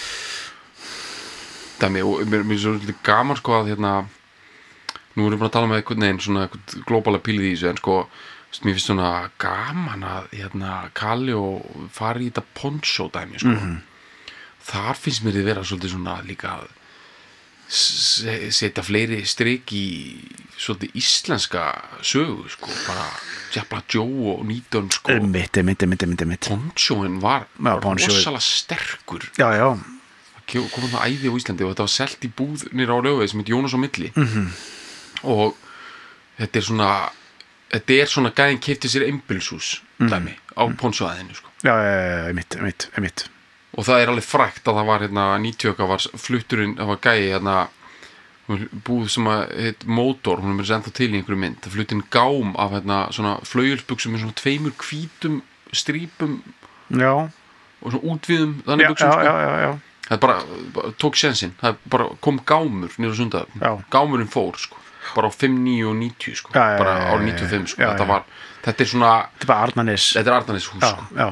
dæmi og mér mér er svo litið gaman sko að hérna nú erum við bara að tala með einhvern veginn svona einhvern glóbala pílið í þessu en sko mér finnst svona gaman að hérna Kali og fari í þetta poncho dæmi sko þar finnst mér þið vera svolítið svona líka að se- setja fleiri strik í svolítið íslenska sögu sko bara Jabla Joe og Nýtön sko einmitt, einmitt, einmitt, einmitt, einmitt ponchoinn var, Já, var ponchoið. rosalega sterkur já, já, komum það æði á Íslandi og þetta var selt í búð nýra á Laugavegi sem heit Jónas á milli -hmm. og þetta er svona þetta er svona gæðin keypti sér einbýlishús dæmi á ponchoaðinu sko. já, já, já, einmitt, einmitt, einmitt og það er alveg frækt að það var hérna níutíu okkar var flutturinn, það var gæi hérna búð sem að heit Mótor, hún er mér ennþá til í einhverju mynd það fluttinn gám af hérna svona flauelsbuxum með svona tveimur hvítum strípum já, og svona útvíðum þannig já, buxum já, sko. já, já, já. það er bara, bara tók sjensinn það er bara kom gámur nýra sundað Já. gámurinn fór sko bara á fimm, níu og níutíu sko Já, já, bara já, á já, níutíu og fimm sko já, þetta já. var, þetta er svona þetta er bara Arnarnes þetta er Arnarnes hús já, sko já,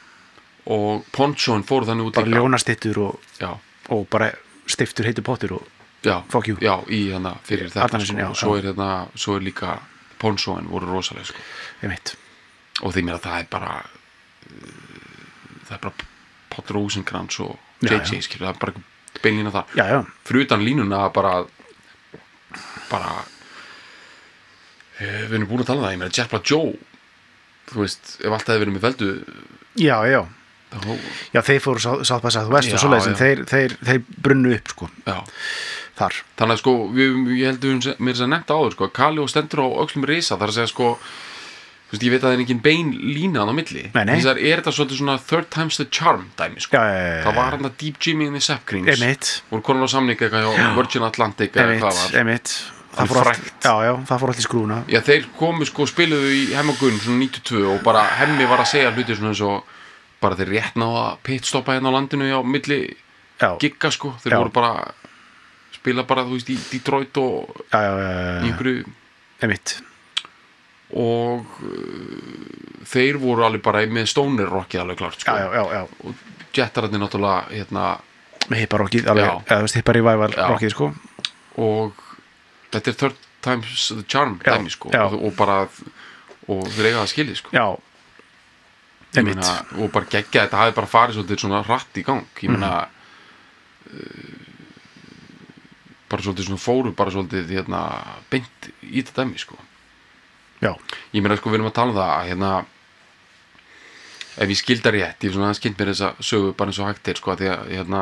og ponchoinn fór þannig út bara líka ljónastittur og, já, og bara stiftur heitur pottur og já, Fuck you. já, í hérna fyrir þetta Arnarnesin, sko já, og svo já. er hérna, svo er líka ponchoinn voru rosalega sko einmitt, og því mér að það er bara uh, það er bara Potter Rosenkrantz og Já, J J skilur, það er bara beinlína það já, já, fyrir utan línuna bara bara eh, við erum búin að tala um það ég meina Jabla Joe þú veist, ef allt hefði verið með veldu já, já þá, já, þeir fóru South by Southwest Já, og svoleiðis en já. þeir, þeir, þeir brunnu upp sko, já, þar þannig að sko við, ég held við mér þess að nefnt áður sko, Kali og stendur á öxlum risa þar að segja sko þú veist, ég veit að það er engin bein lína á milli Nei, nei. þess að er þetta svolítið svona third time's the charm dæmi sko, já, já, já, það var hann að Deep Jimmy in the Sapkrings einmitt, voru konar á samning eitthvað hjá Virgin Atlantic eða hvað einmitt, var einmitt það Alveg fór allt, frægt. já, já, það fór allt í skrúna já, þeir komu sko og spiluðu í Hemmagun svona níutíu og tvö og bara Hemmi var að segja hluti svona eins og bara þeir rétt náða að pitstoppa hérna á landinu á milli já, gigga sko, þeir Já. voru bara spila bara, þú veist, í Detroit og já, já, já, í já, einhverju einmitt og uh, þeir voru alveg bara með stoner rockið alveg klart sko. já, já, já, já, og Jettararnir náttúrulega hérna, með hipparokkið alveg, Já. eða þú veist, hipparevival Já. rokkið sko, og þetta er third time's the charm Já, dæmi sko já. og, og bara og þeir eiga það skilið sko já Ég einmitt, meina, og bara geggja þetta hafi bara farið svolítið svona hratt í gang ég meina uh, bara svolítið svona fóru bara svolítið hérna beint í þetta dæmi sko já, ég meina sko við erum að tala um það að hérna ef ég skildar rétt, ég er svona aðeins kynnt mér þessa sögu bara eins og hægt er sko að því að hérna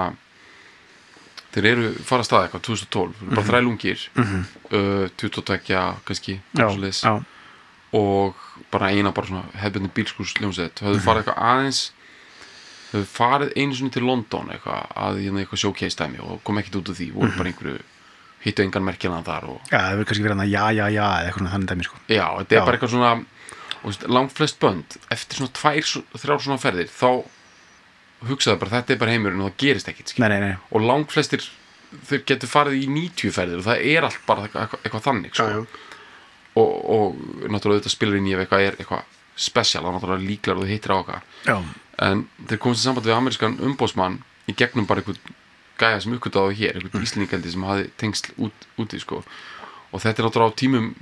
þeir eru fara að staða eitthvað tvö þúsund og tólf mm -hmm. bara þrælungir mm -hmm. uh, tuttugu og tvö kannski já, svoleiðis. já, og bara eina bara svona hefðbundin bílskúrsljómsveit höfðu farið eitthvað aðeins höfðu farið einu sinni til London eitthvað að hérna eitthvað showcase dæmi og kom ekkert út úr því voru bara einhverju hittu engan merkjana þar og já, það verður kannski verið hann að já, já, já eða eitthvað þannig dæmi sko já, þetta er Já. bara eitthvað svona og veist, langt flest bönd eftir svona tvær, þrjár svona ferðir þá hugsaðu bara þetta er bara heimurinn og það gerist ekkert skilur. nei, nei, nei, og langt flestir þeir getur farið í níutíu ferðir og það er allt bara eitthvað, eitthvað þannig sko. Já, já. og, og náttúrulega þetta spilar inn í ef eitthvað er eitthvað spesial og náttúrulega líklar og þú hittir á okkar já, en þeir komast í samband við amerískan umbóðsmann í gegnum bara einhvern gæja sem uppgötaði hér, einhvern íslendingaldi sem hafi tengsl út, úti sko. og þetta er náttúrulega á tímum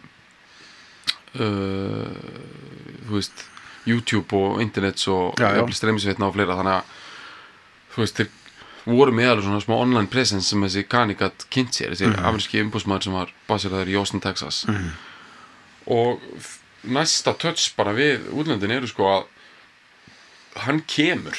uh, þú veist YouTube og internets og Já, já. streymisveitna og fleira þannig að þú veist þeir voru með alveg svona smá online presence sem þessi Kani gat kynnt sér, þessi Mhm. ameríski umbúsmaður sem var baseraður í Austin, Texas Mhm. og f- næsta touch bara við útlöndin eru sko að hann kemur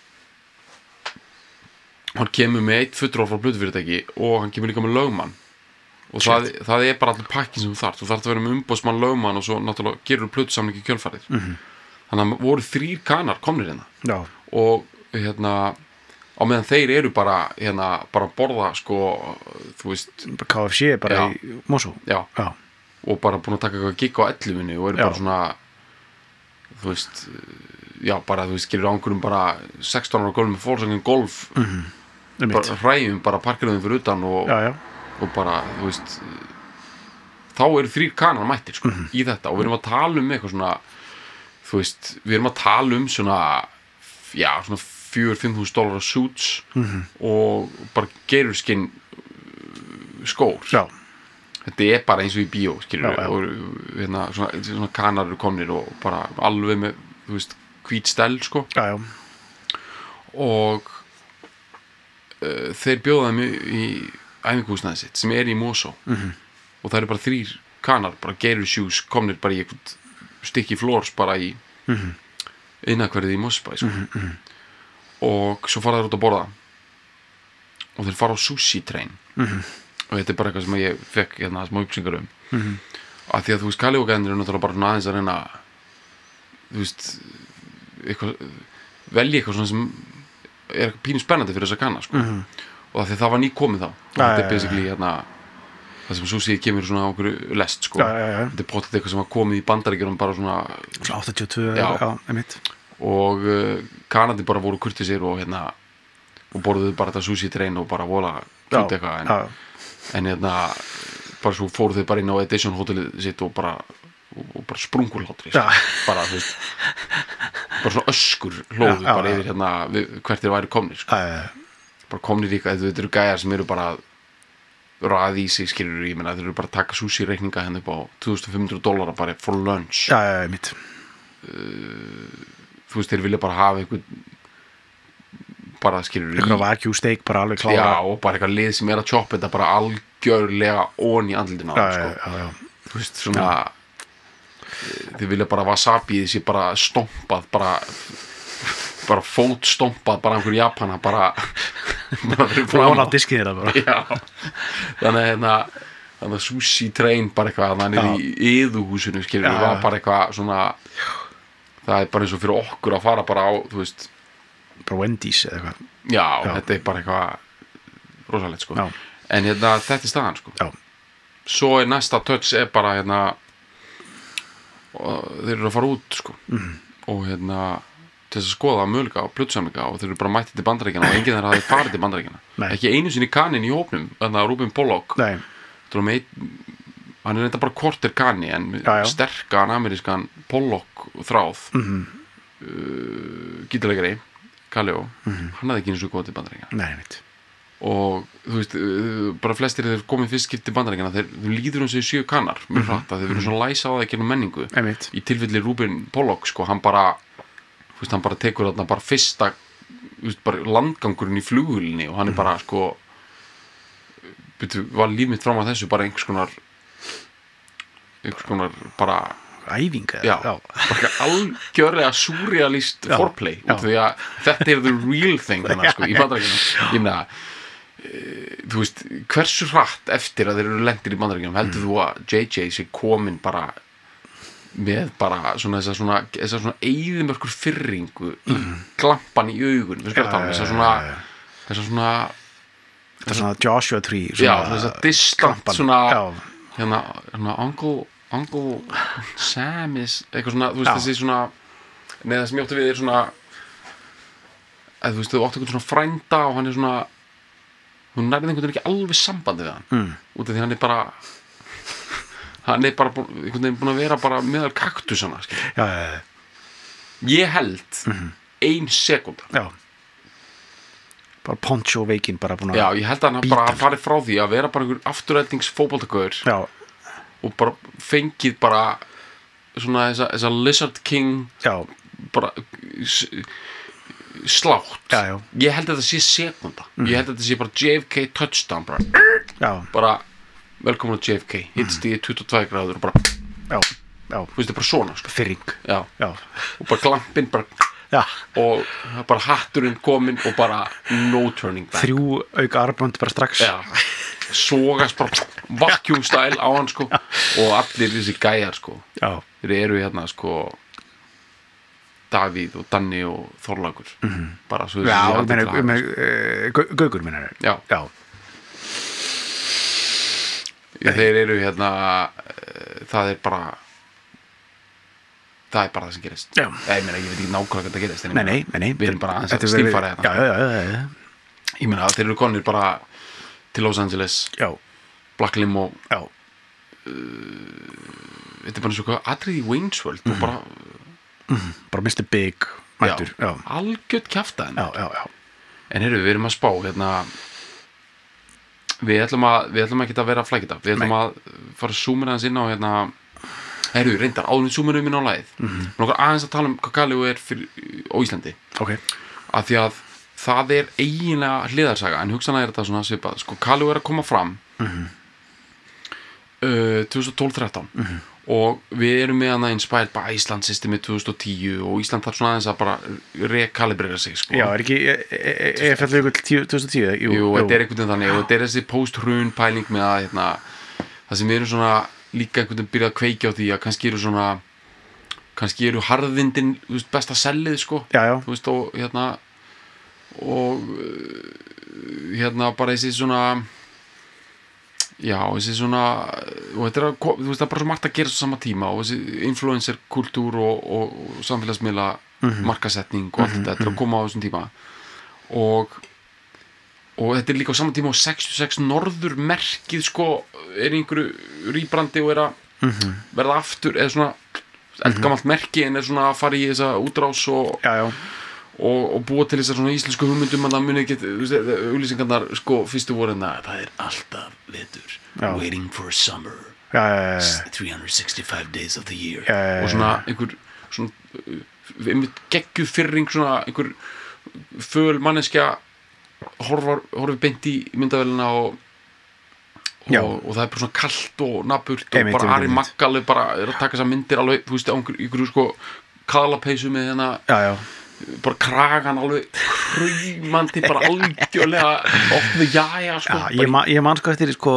hann kemur með eitt fulltrúa frá plötufyrirtæki og hann kemur líka með lögmann og það, það er bara allir pakkin sem þú þarft þú þarft að vera með umbúsmann, lögmann og svo náttúrulega gerur plötusamling í kjölfarið Mhm. þannig að voru þrír Kanar komnir hérna Já, og hérna á meðan þeir eru bara hérna bara að borða sko þú veist, K F C bara Já. í Mosó já Já, og bara búin að taka eitthvað gigg á ellifunni og eru Já. bara svona þú veist já bara þú veist gerir ángurum bara sextán ára golf með fórsöngin golf mhm bara hræjum bara parkirðum fyrir utan og, Já, já, og bara þú veist þá eru þrír Kanar mættir sko Mhm. í þetta og við erum að tala um eitthvað svona þú veist við erum að tala um svona já svona fjögur, fimm þúsund dólar suits Mhm. og bara geirurskinn skór já, þetta er bara eins og í bíó skilur Já, já. og hérna, svona, svona Kanar eru komnir og bara alveg með þú veist hvít stel sko já, já, og uh, þeir bjóða þeim í, í æfingúsnæði sitt sem er í Mosó Mhm. og það eru bara þrír Kanar bara geirusjús komnir bara í eitthvað stykki flórs bara í Mhm. innakverðið í Mosbæ sko. Mhm, mhm. og svo fara þeir út að borða og þeir fara á sushi train Mhm. og þetta er bara eitthvað sem ég fekk hérna smá upplýsingar um Mhm. af því að þú veist Kaliógænir eru náttúrulega bara svona aðeins að reyna þú veist eitthvað, velja eitthvað svona sem er eitthvað pínu spennandi fyrir þess að kanna sko. Mhm. og af því að það var ný komið þá og Já, þetta já, er basically hérna það sem sushi kemur svona á okkur lest sko. Já, já, já. þetta er pottet eitthvað sem var komið í Bandaríkjunum bara svona Svo áttatíu og tvö Já. Já, einmitt og uh, Kanadi bara voru kurtisir og hérna og borðuðu bara þetta sushi train og bara vola Já, kjút eitthvað en, já, en hérna bara svo fóru þau bara inn á Edition hótelið sitt og bara og, og bara sprungurhlátri Já. bara þú veist bara svona öskur hlóðu Já, já, bara já. yfir hérna við, hvert þeir væri komnir sko. já, já, bara komnir í eitthvað, þetta eru gæjar sem eru bara raði í sig skilur ég menna þeir eru bara að taka sushi reikninga henni upp á tvö þúsund fimm hundruð dólara bara for lunch já, já, einmitt þú veist þeir vilja bara hafa einhvern bara skilur Eitthvað vakjú steik bara alveg klára já og bara eitthvað lið sem er að choppa þetta bara algjörlega ón í andlutinu á já, þeim, já, sko. já, já. þú veist svona þið vilja bara wasabi þessi bara stompað bara bara fót stompað bara einhver Japana bara, bara fyrir Fóna á framan. diskið þeirra bara já þannig að hérna þannig að sushi train bara eitthvað þannig Já. í yðuhúsinu skilur Já, við var já. bara eitthvað svona það er bara eins og fyrir okkur að fara bara á þú veist Bara Wendy's eða eitthvað já, Já. þetta er bara eitthvað rosalegt sko Já. en hérna þetta er staðan sko Já, svo er næsta touch er bara hérna og þeir eru að fara út sko Mhm. og hérna til þess að skoða möguleika og plötusamleika og þeir eru bara mættið til Bandaríkjana og enginn þeirra hafði farið til Bandaríkjana Nei. ekki einu sinni Kanin í hópnum þannig að Rúben Pollock nei, þú veist, meit, hann er þetta bara kortir Kani en með Já, já. sterkan amerískan Pollock þráð mhm, uh, gítarleikari Kaljó, hann hafði ekki einu svo góð til Bandaríkjana nei, einmitt og þú veist, uh, bara flestir þeir komið fyrst skipt til Bandaríkjana þeir þú líður um sig sjö Kanar mjög hratt að þeir verður svona læsa á það ekki menningu Einmitt í tilfelli Rúben Pollock sko, hann bara þú veist, hann bara tekur þarna bara fyrsta þú veist, bara landgangurinn í flugulni og hann er bara sko byrju, var líf mitt fram að þessu bara einhvers konar einhvers konar bara Æfinga já, bara eitthvað algjörlega surrealist Já, foreplay já. út af því að þetta er the real thing þannig sko, í Bandaríkjunum ég meina e, þú veist, hversu hratt eftir að þeir eru lendir í Bandaríkjunum heldur Mm. þú að J J sé komin bara með bara svona þess að svona, þess að svona eyðimörkur fyrringu í glampan í augun við skal tala um þess að svona Mm. Já, já, já. þess að svona Þetta er svona Joshua Tree já, þess að distant klampan. svona Já, hérna, hérna Uncle, Uncle Sam is eitthvað svona, þú veist Já. þessi svona neða það sem ég átti við er svona að þú veist, þú átti eitthvað svona frænda og hann er svona þú nærið einhvern veginn ekki alveg sambandi við hann mm. út af því hann er bara hann er bara búin, einhvern veginn búin að vera bara meðal kaktusana skilur. já, já, já, ég held ein sekúnda já bara poncho veikin bara búin að já, ég held að hann Bíta. bara farið frá því að vera bara einhver afturrætnings fótboltagaur já, og bara fengið bara svona þessa, þessa Lizard King já, bara s- slátt já, já. ég held að þetta sé sekunda mm. ég held að þetta sé bara J F K touchdown bara, já. bara velkomin á J F K hittst í tuttugu og tvær gráður og bara já, já. þú veist, þetta er bara svona sko. Fyrring já. Já. og bara glampinn bara já. og bara hatturinn kominn og bara no turning back þrjú auka arbönd bara strax já. sogast bara vacuum style á hann sko já. og allir þessi gæjar sko já. þeir eru hérna sko Davíð og Danni og Þorlákur mm-hmm. bara svo já, meina, með, uh, Gaukur minna já. já Já, þeir eru hérna uh, það er bara það er bara það sem gerist já. ég meina, ég veit ekki nákvæmlega hvað það gerist nei, nei, nei, nei. við erum bara aðeins að stílfara hérna já, já, já, já. ég meina, þeir eru konir bara til Los Angeles já. Black Limo já. Uh, þetta er bara svo hvað atrið í Wayne's World mm-hmm. og bara mm-hmm. bara mister Big mættur já, algjört kjaftaðin já, já, já. en heyrðu, við erum að spá hérna við ætlum að við ætlum ekki að vera að flækita við ætlum Nei. að fara að zooma aðeins inn á hérna heyrðu, reyndar, áður við zoomum inn á lagið mm-hmm. nokkuð aðeins að tala um hvað Kaleo er fyrir, á Íslandi okay. af því að það er eiginlega hliðarsaga en hugsanlega er þetta svona svipað sko, Kaleo er að koma fram mm-hmm. uh, tólf þrettán mm-hmm. og við erum með hana Inspired by Iceland systemi tvö þúsund og tíu og Ísland þarf svona aðeins að bara rekalibrera sig sko. Já, er ekki E F L tvö þúsund og tíu? Jú, jú, þetta er einhvern veginn þannig og þetta er þessi post-hrun pæling með að hérna, það sem við erum svona líka einhvern veginn byrjað að kveikja á því að kannski eru svona kannski eru harðvindin veist, besta sellið sko já, já. Veist, og hérna og hérna bara þessi svona já, þessi svona og þetta er, að, þú veist, það er bara svo margt að gera á sama tíma og þessi influencer kultúr og, og, og samfélagsmiðla mm-hmm. markasetning og allt mm-hmm. þetta er að koma á þessum tíma og og þetta er líka á sama tíma á sextíu og sex norður merkið sko er einhverju rýbrandi og er að mm-hmm. verða aftur eða svona eldgamalt merki en er svona að fara í þessa útrás og já, já. Og, og búa til þessar svona íslensku hugmyndum að það muni ekki, þú veist, auglýsingarnar sko fyrstu voru en það er alltaf vetur, já. Waiting for summer já, já, já, já. three hundred sixty-five days of the year já, já, já. og svona einhver svona geggjuð fyrring svona einhver föl manneskja horfar, horfir beint í myndavélina og og, og það er bara svona kalt og naburt og einmitt, bara Ari einmitt. Maggal bara er að taka þessar myndir alveg, þú veist, á einhver, einhver sko kaðlapeysu með hérna já, já. bara kragan alveg krumandi bara algjörlega opnu jaja sko, já, ég, ma ég man sko eftir sko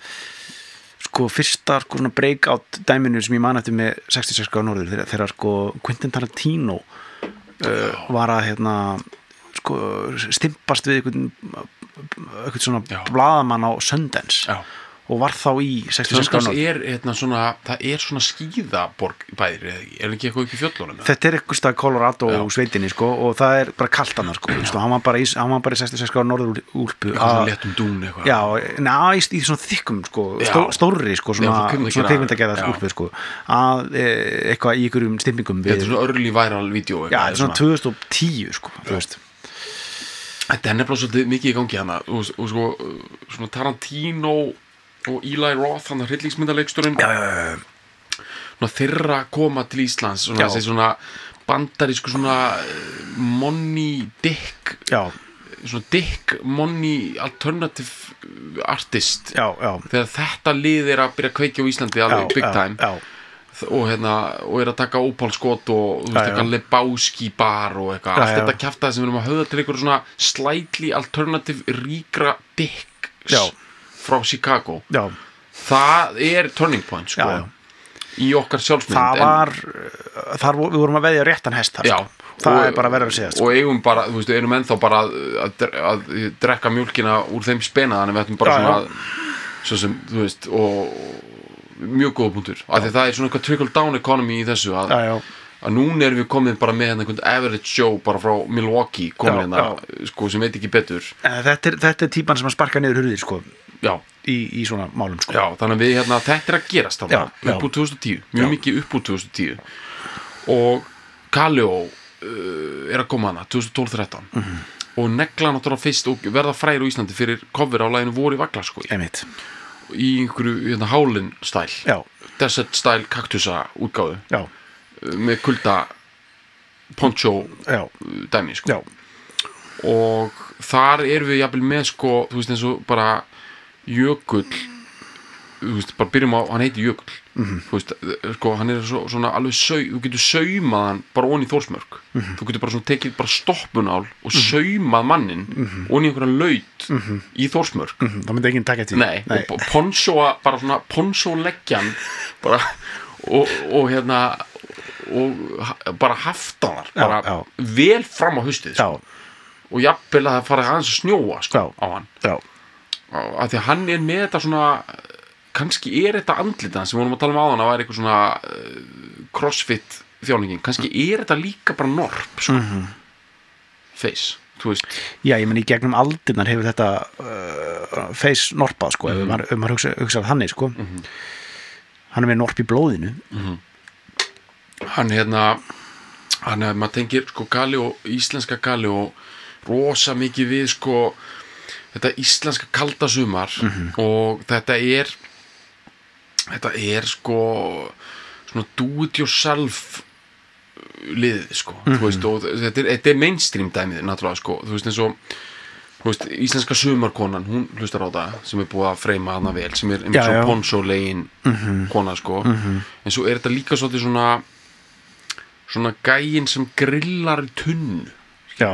sko fyrsta sko svona breakout dæminu sem ég man eftir með sextíu og sex gráður norður þegar, þegar sko Quentin Tarantino uh, var að hérna sko stimpast við einhvern eitthvað svona já. Blaðamann á Sundance já. Og var þá í sextíu og sex gráður er hérna svona, það er svona skíðaborg bæðir, er ekki eitthvað upp í fjöllunum? Þetta er eitthvað stað Colorado já. Sveitinni sko og það er bara kalt annars sko, Vistu, hann var bara í, hann var bara í sextíu og sex gráður norður úlpu eitthvað svona léttum dún eitthvað já, næst í svona þykkum sko stó, stórri sko, svona, svona kvikmyndagerðar úlpu sko að e, eitthvað í ykkurum stimpingum við, þetta er svona early viral video já, þetta er svona tvö þúsund og tíu sko, þú veist þetta er nefnilega svolítið mikið í gangi hana og, og sko, svona Tarantino og Eli Roth, hann er hryllingsmyndalegsturinn já, já, já. Svona þeirra koma til Íslands svona, þessi svona bandarísku svona money dick já. Svona dick money alternative artist já, já. Þegar þetta lið er að byrja að kveikja á Íslandi alveg big time já, og, hérna, og er að taka ópálskot og þú veist, eitthvað Lebowski bar og eitthvað, allt þetta kjaftaði sem við erum að höfða til eitthvað svona slightly alternative ríkra dick já frá Chicago já. Það er turning point sko já, já. Í okkar sjálfsmynd það var, en, þar við vorum að veðja réttan hest þar, já, sko. Það og, er bara verið að segja sko. Og eigum bara, þú veist, erum ennþá bara að, að, að drekka mjólkina úr þeim spena þannig við ætlum bara já, svona já. Svo sem, þú veist, og mjög góða punktur, af því það er svona eitthvað trickle down economy í þessu að, já, já. Að núna erum við komið bara með einhvern average Joe bara frá Milwaukee komið hérna, sko, sem veit ekki betur þetta er, þetta er típan sem að sparka niður hurðir sko já. Í, í svona málum sko. Já, þannig að við hérna, þetta er að gerast þarna, já, upp úr tvö þúsund og tíu mjög já. Mikið upp úr tvö þúsund og tíu og Kaleo uh, er að koma hana tvö þúsund og tólf þrettán mm-hmm. og negla náttúrulega fyrst og verða frægur á Íslandi fyrir cover á laginu Vor í Vagla sko Einmitt. Í einhverju hérna, Howlin style desert style kaktusa útgáðu já. Með kulda poncho já. Dæmi sko já. og þar erum við jafnvel með sko, þú veist eins og bara Jökull þú veist, bara byrjum á, hann heitir Jökull mm-hmm. þú veist, sko, hann er svo, svona alveg sau, þú getur saumað hann bara onni í Þórsmörk mm-hmm. þú getur bara svona tekið bara stoppunál og mm-hmm. saumað mannin mm-hmm. onni í einhverja laut mm-hmm. í Þórsmörk mm-hmm. það myndi enginn taka því nei, Nei. og ponsóa, bara svona ponsóleggjan bara, og, og hérna og bara haftanar bara já, já. vel fram á haustið sko. og jafnvel að það fara aðeins að snjóa sko, á hann já. af því að hann er með þetta svona kannski er þetta andlitan sem við vorum að tala um áðan að væri eitthvað svona uh, crossfit þjáningin, kannski er þetta líka bara norp sko. mm-hmm. face, þú veist já, ég menn í gegnum aldirnar hefur þetta uh, face norpað sko, mm-hmm. ef maður, ef maður hugsa, hugsað þannig sko mm-hmm. hann er með norp í blóðinu mm-hmm. hann hérna hann er, maður tengir sko gali og íslenska gali og rosa mikið við sko þetta íslenska kalda sumar mm-hmm. og þetta er þetta er sko svona do it yourself liðið sko mm-hmm. þú veist, og þetta er, þetta er mainstream dæmið náttúrulega sko, þú veist eins og þú veist, íslenska sumarkonan hún hlustar á það, sem er búið að freyma hana vel, sem er einmitt svo ponsolegin mm-hmm. kona sko, mm-hmm. en svo er þetta líka svolítið svona svona gæinn sem grillar í tunnu já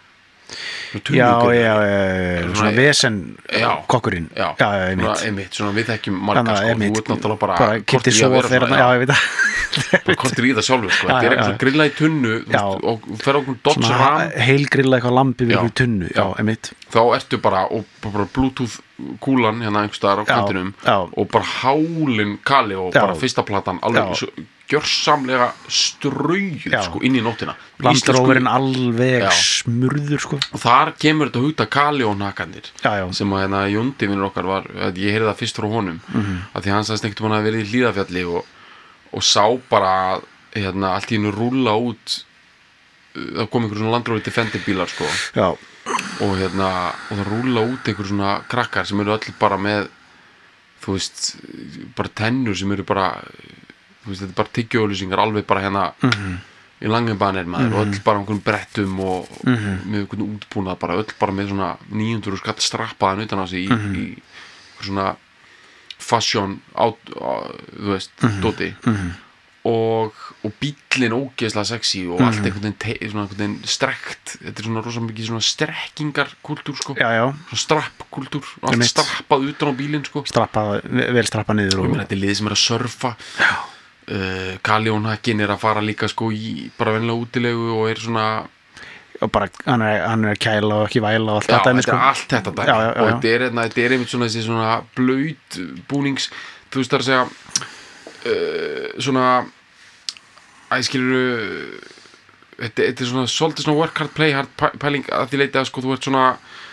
já, já, já, já, svona vesen kokkurinn já, já, einmitt. einmitt, svona við þekkjum marga sko, þú ert náttúrulega bara bara kittir svo þeirra, já, ég veit það kortir í það sjálfur sko, þetta er eitthvað grilla í tunnu veist, og fer okkur dots ram heilgrilla eitthvað lampi við í tunnu, já, einmitt þá ertu bara, og bara bluetooth kúlan hérna einhvers staðar á kantinum og bara hálin kali og bara fyrsta platan alveg gjörsamlega strauð sko inn í nóttina landróverinn alveg já. smurður sko og þar kemur þetta hugta kali og nakanir sem að hérna Jóndi vinnur okkar var, ég heyrði það fyrst frá honum mm-hmm. að því hann sagðist einhvern veginn að verið í Hlíðarfjalli og, og sá bara hérna allt í hennu rúlla út það kom einhver svona landróver Defender bílar sko já. og hérna og það rúlla út einhver svona krakkar sem eru allir bara með þú veist bara tennur sem eru bara þú veist, þetta er bara tyggjóauglýsingar alveg bara hérna mm-hmm. í Langenbanir maður mm-hmm. og öll bara einhvern brettum og mm-hmm. með einhvern útbúnað bara öll bara með svona níu hundruð skall strappaðan utan á sig í, mm-hmm. í svona fashion át, á, þú veist, mm-hmm. dóti mm-hmm. og, og bíllinn ógeðslega sexy og mm-hmm. allt einhvern veginn, te, svona einhvern veginn strekt þetta er svona rosa mikið svona strekkingarkultúr sko, já, já. svona strappkultúr og allt strappað utan á bílinn sko strappað, vel strappað niður og ég meina þetta er liðið sem er að surfa já Uh, Kaljónhakkin er að fara líka sko í bara venlega útilegu og er svona og bara hann er, hann er að kæla og ekki væla og allt já, þetta þetta sko. er allt þetta dæmi og þetta er, þetta er einmitt svona þessi svona blöyt búnings þú veist það að segja uh, svona að skilur þetta, þetta er svona svolítið svona work hard play hard pæling að því leiti að sko þú ert svona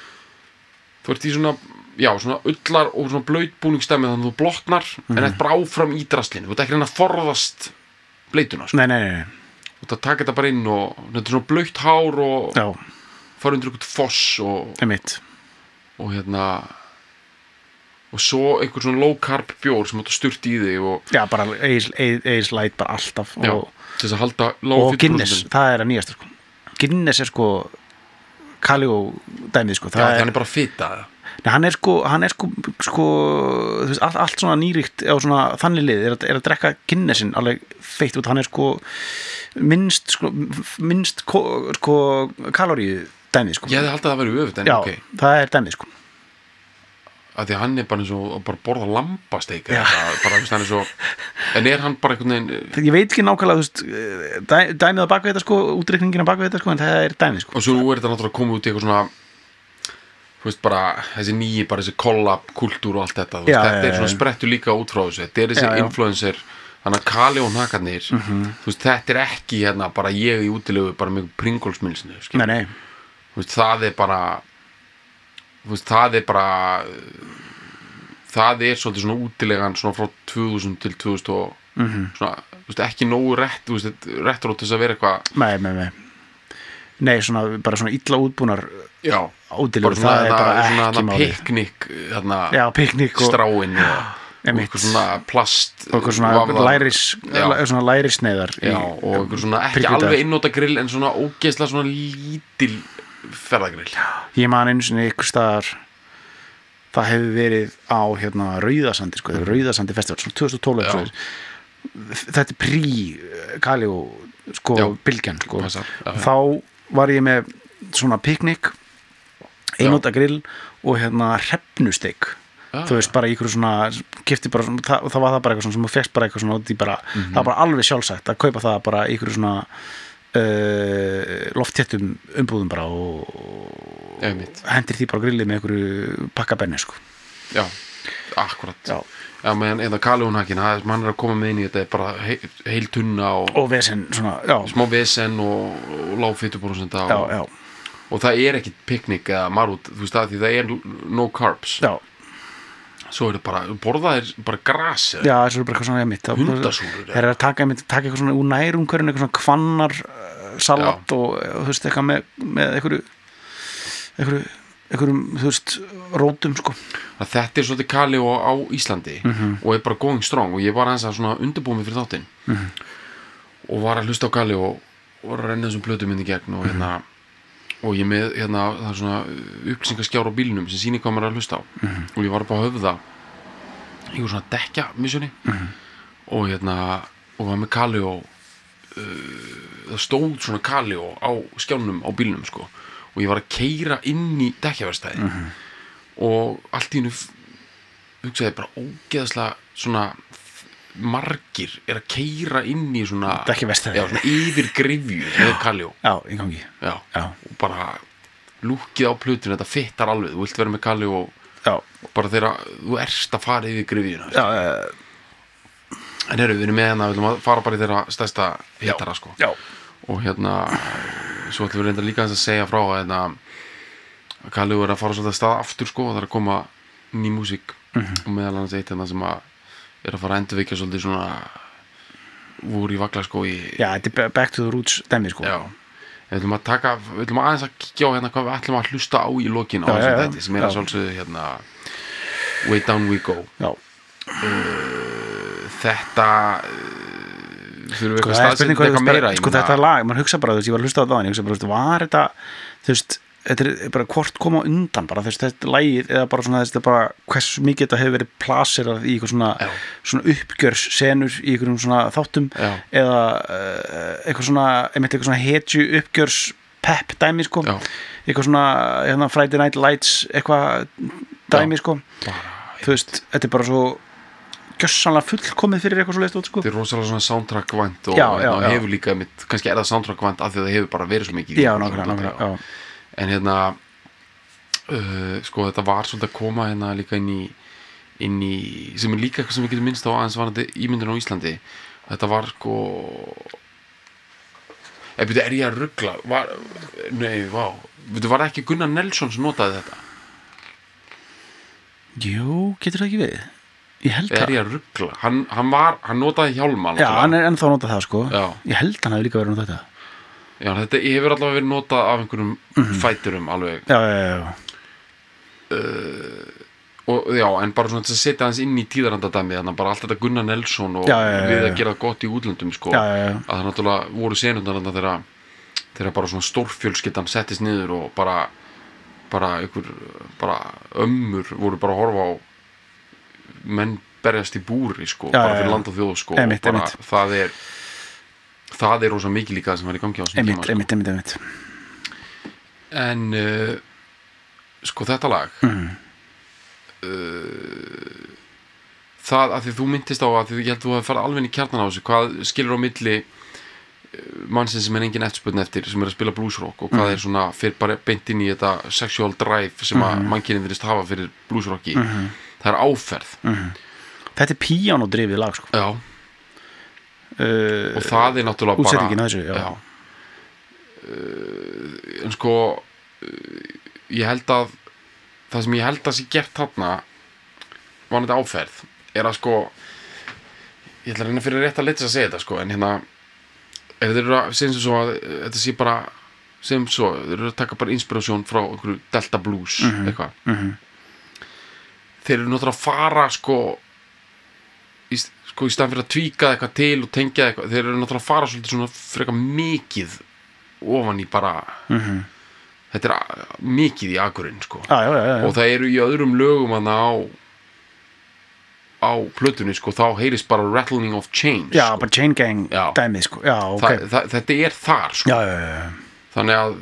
þú ert í svona já, svona ullar og svona blöyt búningstæmi þannig að þú blotnar mm. en þetta bara áfram í draslinu þú ert ekki reyna að forðast bleituna sko. nei, nei, nei. þú ert að taka þetta bara inn og þetta er svona blöytt hár og já. fara undir eitthvað foss og, og hérna og svo einhver svona low carb bjór sem átt að sturt í þig og já, bara eis light bara alltaf já, og, til þess að halda lág og Guinness, það er að nýjast sko. Guinness er sko Kaljó dæmið sko það já, er, hann er bara fita Nei, hann er sko, hann er sko, sko þú veist, allt, allt svona nýríkt á svona þannig lið er að, er að drekka Guinnessin alveg feitt út, hann er sko minnst sko, minnst sko kaloríu dæmið sko. Ég hefði haldið að það væri öfugt en já, ok. Já, það er dæmið sko. Að því að hann er bara eins og að bara borða lambasteik eða bara, veist, hann er svo en er hann bara einhvern veginn ég veit ekki nákvæmlega, þú veist, dæ, dæmið að baka þetta sko, útreikningin að baka þetta sko, en það er dæmið sko. Og svo er þetta náttúrulega komið út í eitthvað svona þú veist bara, þessi nýji bara þessi collab kultúr og allt þetta, þú veist, já, þetta er svona sprettu líka út frá þessu, þetta er þessi já, influencer þannig að Kaljónhakarnir mm-hmm. þú veist, þetta er ekki hérna bara ég í útilegu bara með Pringles-milsinu nei, nei. Þú veist, það er bara þú veist, það er bara það er svolítið svona útilegan svona frá tvö þúsund til tvö þúsund og mm-hmm. svona, þú veist, ekki nógu rétt þú veist, réttur á þess að vera eitthvað nei, nei, nei Nei, svona, bara svona illa útbúnar já, útilegur, það er bara ekki máli piknik, þarna já, piknik og stráin og, og eitthvað svona plast og eitthvað svona læris svona lærisneiðar já, og eitthvað svona ekki alveg innóta grill en svona ógeðslega svona lítil ferðagrill. Ég man einu sinni ykkur staðar það hefur verið á hérna Rauðasandi sko, mm. Rauðasandi festival svona tvö þúsund og tólf eða svo. Þetta er prí Kali og sko Já. bylgjan sko. Passar, já, já. Þá var ég með svona piknik einnóta grill og hérna hrefnusteik. Já, þú veist, bara í ykkur svona keypti bara, svona, það, það var það bara eitthvað svona sem þú fekst bara eitthvað svona, bara, mm-hmm. það var bara alveg sjálfsagt að kaupa það bara í ykkur svona uh, lofttéttum umbúðum bara og hendir því bara grillið með ykkur pakka benni sko. Já, akkurat. Já, Já meðan eða kaljónhakkin, mann er að koma með inn í þetta er bara heil, heil tunna og, og vesen svona, já. Smá vesen og, og lágfituprósenta Já, og, já. og það er ekkit piknik eða marút, þú veist að því það er no carbs. Já. Svo er það bara, borðað er bara gras eða? Já, það er bara eitthvað svona mitt hundasúrur það er að taka, taka eitthvað svona úr nærumhverfinu eitthvað svona kvannar uh, salat og, og þú veist, eitthvað með, með einhverju einhverju, einhverjum, þú veist, rótum sko. Þetta er svolítið Kali og á Íslandi mm-hmm. og er bara going strong og ég var aðeins að svona undirbúið mig fyrir þáttinn mm-hmm. og var að hlusta á Kali og, og var að renna þessum plötum inn í gegn og hérna og ég með, hérna, það er svona upplýsingaskjár á bílnum sem sýnir hvað maður er að hlusta á mm-hmm. og ég var upp á Höfða ég var svona að dekja missjoni mm-hmm. og hérna og var með Kali og uh, það stóð svona Kali og á skjánum á bílnum sko og ég var að keyra inn í dekkjaverkstæði mm-hmm. og allt í hennu hugsaði bara ógeðslega svona margir er að keyra inn í svona, dekkjaverkstæði já, svona yfir grifju með Kaljó já, í gangi já. Já. Og bara lúkið á plötinu, þetta fittar alveg þú vilt vera með Kaljó og, og bara þegar þú erst að fara yfir grifjuna já, já. En heyrðu, við erum með hérna, við viljum að fara bara í þeirra stærsta hittara sko já. Og hérna svo ætlum við reynda líka að segja frá að hérna, Kaljó er að fara svolítið að staða aftur sko og það er að koma ný músík mm-hmm. og meðal annars eitt hérna sem að er að fara að endurvekja svolítið svona voru í vagla sko í já, þetta er back to the roots dæmi sko já, við ætlum að taka við ætlum aðeins að kíkja á hérna hvað við ætlum að hlusta á í lokin á já, þessum já, þetta sem er að svolsögðu hérna Way Down We Go já. Uh, þetta uh, þurfum við sko, eitthvað staðsett eitthvað meira sko þetta lag, mann hugsa bara þú veist, ég var að hlusta á það ég hugsa bara, þú veist, var þetta þú veist, þetta er bara hvort koma undan bara þú veist, þetta er lagið eða bara svona þetta er bara hversu mikið þetta hefur verið plaserað í eitthvað svona, svona uppgjörssenur í einhverjum svona þáttum já. Eða uh, eitthvað svona einmitt eitthvað svona hetju uppgjörs pep dæmi sko já. Eitthvað svona hérna, Friday Night Lights eitthvað dæmi já. Sko bara, þú veist, þetta er bara svo gjössanlega fullkomið fyrir eitthvað svo leist út sko. Þetta er rosalega svona soundtrack vænt og já, já, það já. hefur líka mitt, kannski er það soundtrack vænt af því að það hefur bara verið svo mikið já, nákvæmlega, nákvæmlega, en hérna uh, sko þetta var svolítið að koma hérna líka inn í, inn í sem er líka eitthvað sem við getum minnst á aðeins varandi ímyndin á Íslandi þetta var sko eða byrju, er ég að rugla var, nei, vá byrju, var ekki Gunnar Nelson sem notaði þetta jú, getur það ekki við ég held það er ég að rugla, hann, hann var hann notaði hjálma já, hann er ennþá notað það sko já. Ég held hann hafi líka verið notað þetta já, þetta hefur allavega verið notað af einhverjum mm-hmm. fæturum alveg já, já, já. Uh, og já, en bara svona að setja hans inn í tíðarandadæmi þannig bara allt þetta Gunnar Nelson og já, já, já, við að gera það gott í útlöndum sko, já, já, já. að það náttúrulega voru senundar þegar þegar bara svona stórfjölskyldan settist niður og bara bara einhver bara ömmur voru bara að horfa á menn berjast í búri sko, já, bara já, fyrir land og þjóð sko, einmitt, bara einmitt. það er það er rosa mikið líka sem var í gangi á þessum einmitt, tíma einmitt, einmitt, einmitt. Sko. En uh, sko þetta lag mm. uh, það að því þú myndist á að því ég held að þú hefði farið alveg í kjarnan á þessu hvað skilur á milli mannsinn sem er engin eftirspurn eftir sem er að spila bluesrock og hvað mm. er svona fyrir bara beint inn í þetta sexual drive sem að mm. mannkyninn virðist hafa fyrir bluesrocki mm. það er áferð mm. þetta er píanódrifið lag sko já uh, og það er náttúrulega bara útsetningin á þessu já, já. Uh, en sko uh, ég held að það sem ég held að sé gert þarna var þetta áferð er að sko ég ætla að reyna fyrir rétt að leita að segja þetta sko en hérna ef þeir eru að segja sem svo að þetta sé bara sem svo, þeir eru að taka bara inspirasjón frá einhverju Delta Blues mm-hmm. eitthvað mm-hmm. þeir eru náttúrulega að fara sko í, sko í staðan fyrir að tvíka eitthvað til og tengja eitthvað, þeir eru náttúrulega að fara svolítið svona frekar mikið ofan í bara mm-hmm. þetta er a- mikið í Akurinn sko. já, já, já, já. og það eru í öðrum lögum að á á plötunni sko, þá heyrist bara rattling of chains já, sko. bara chain gang Já. dæmið sko, já, ok Þa, það, þetta er þar sko. já, já, já, já. þannig að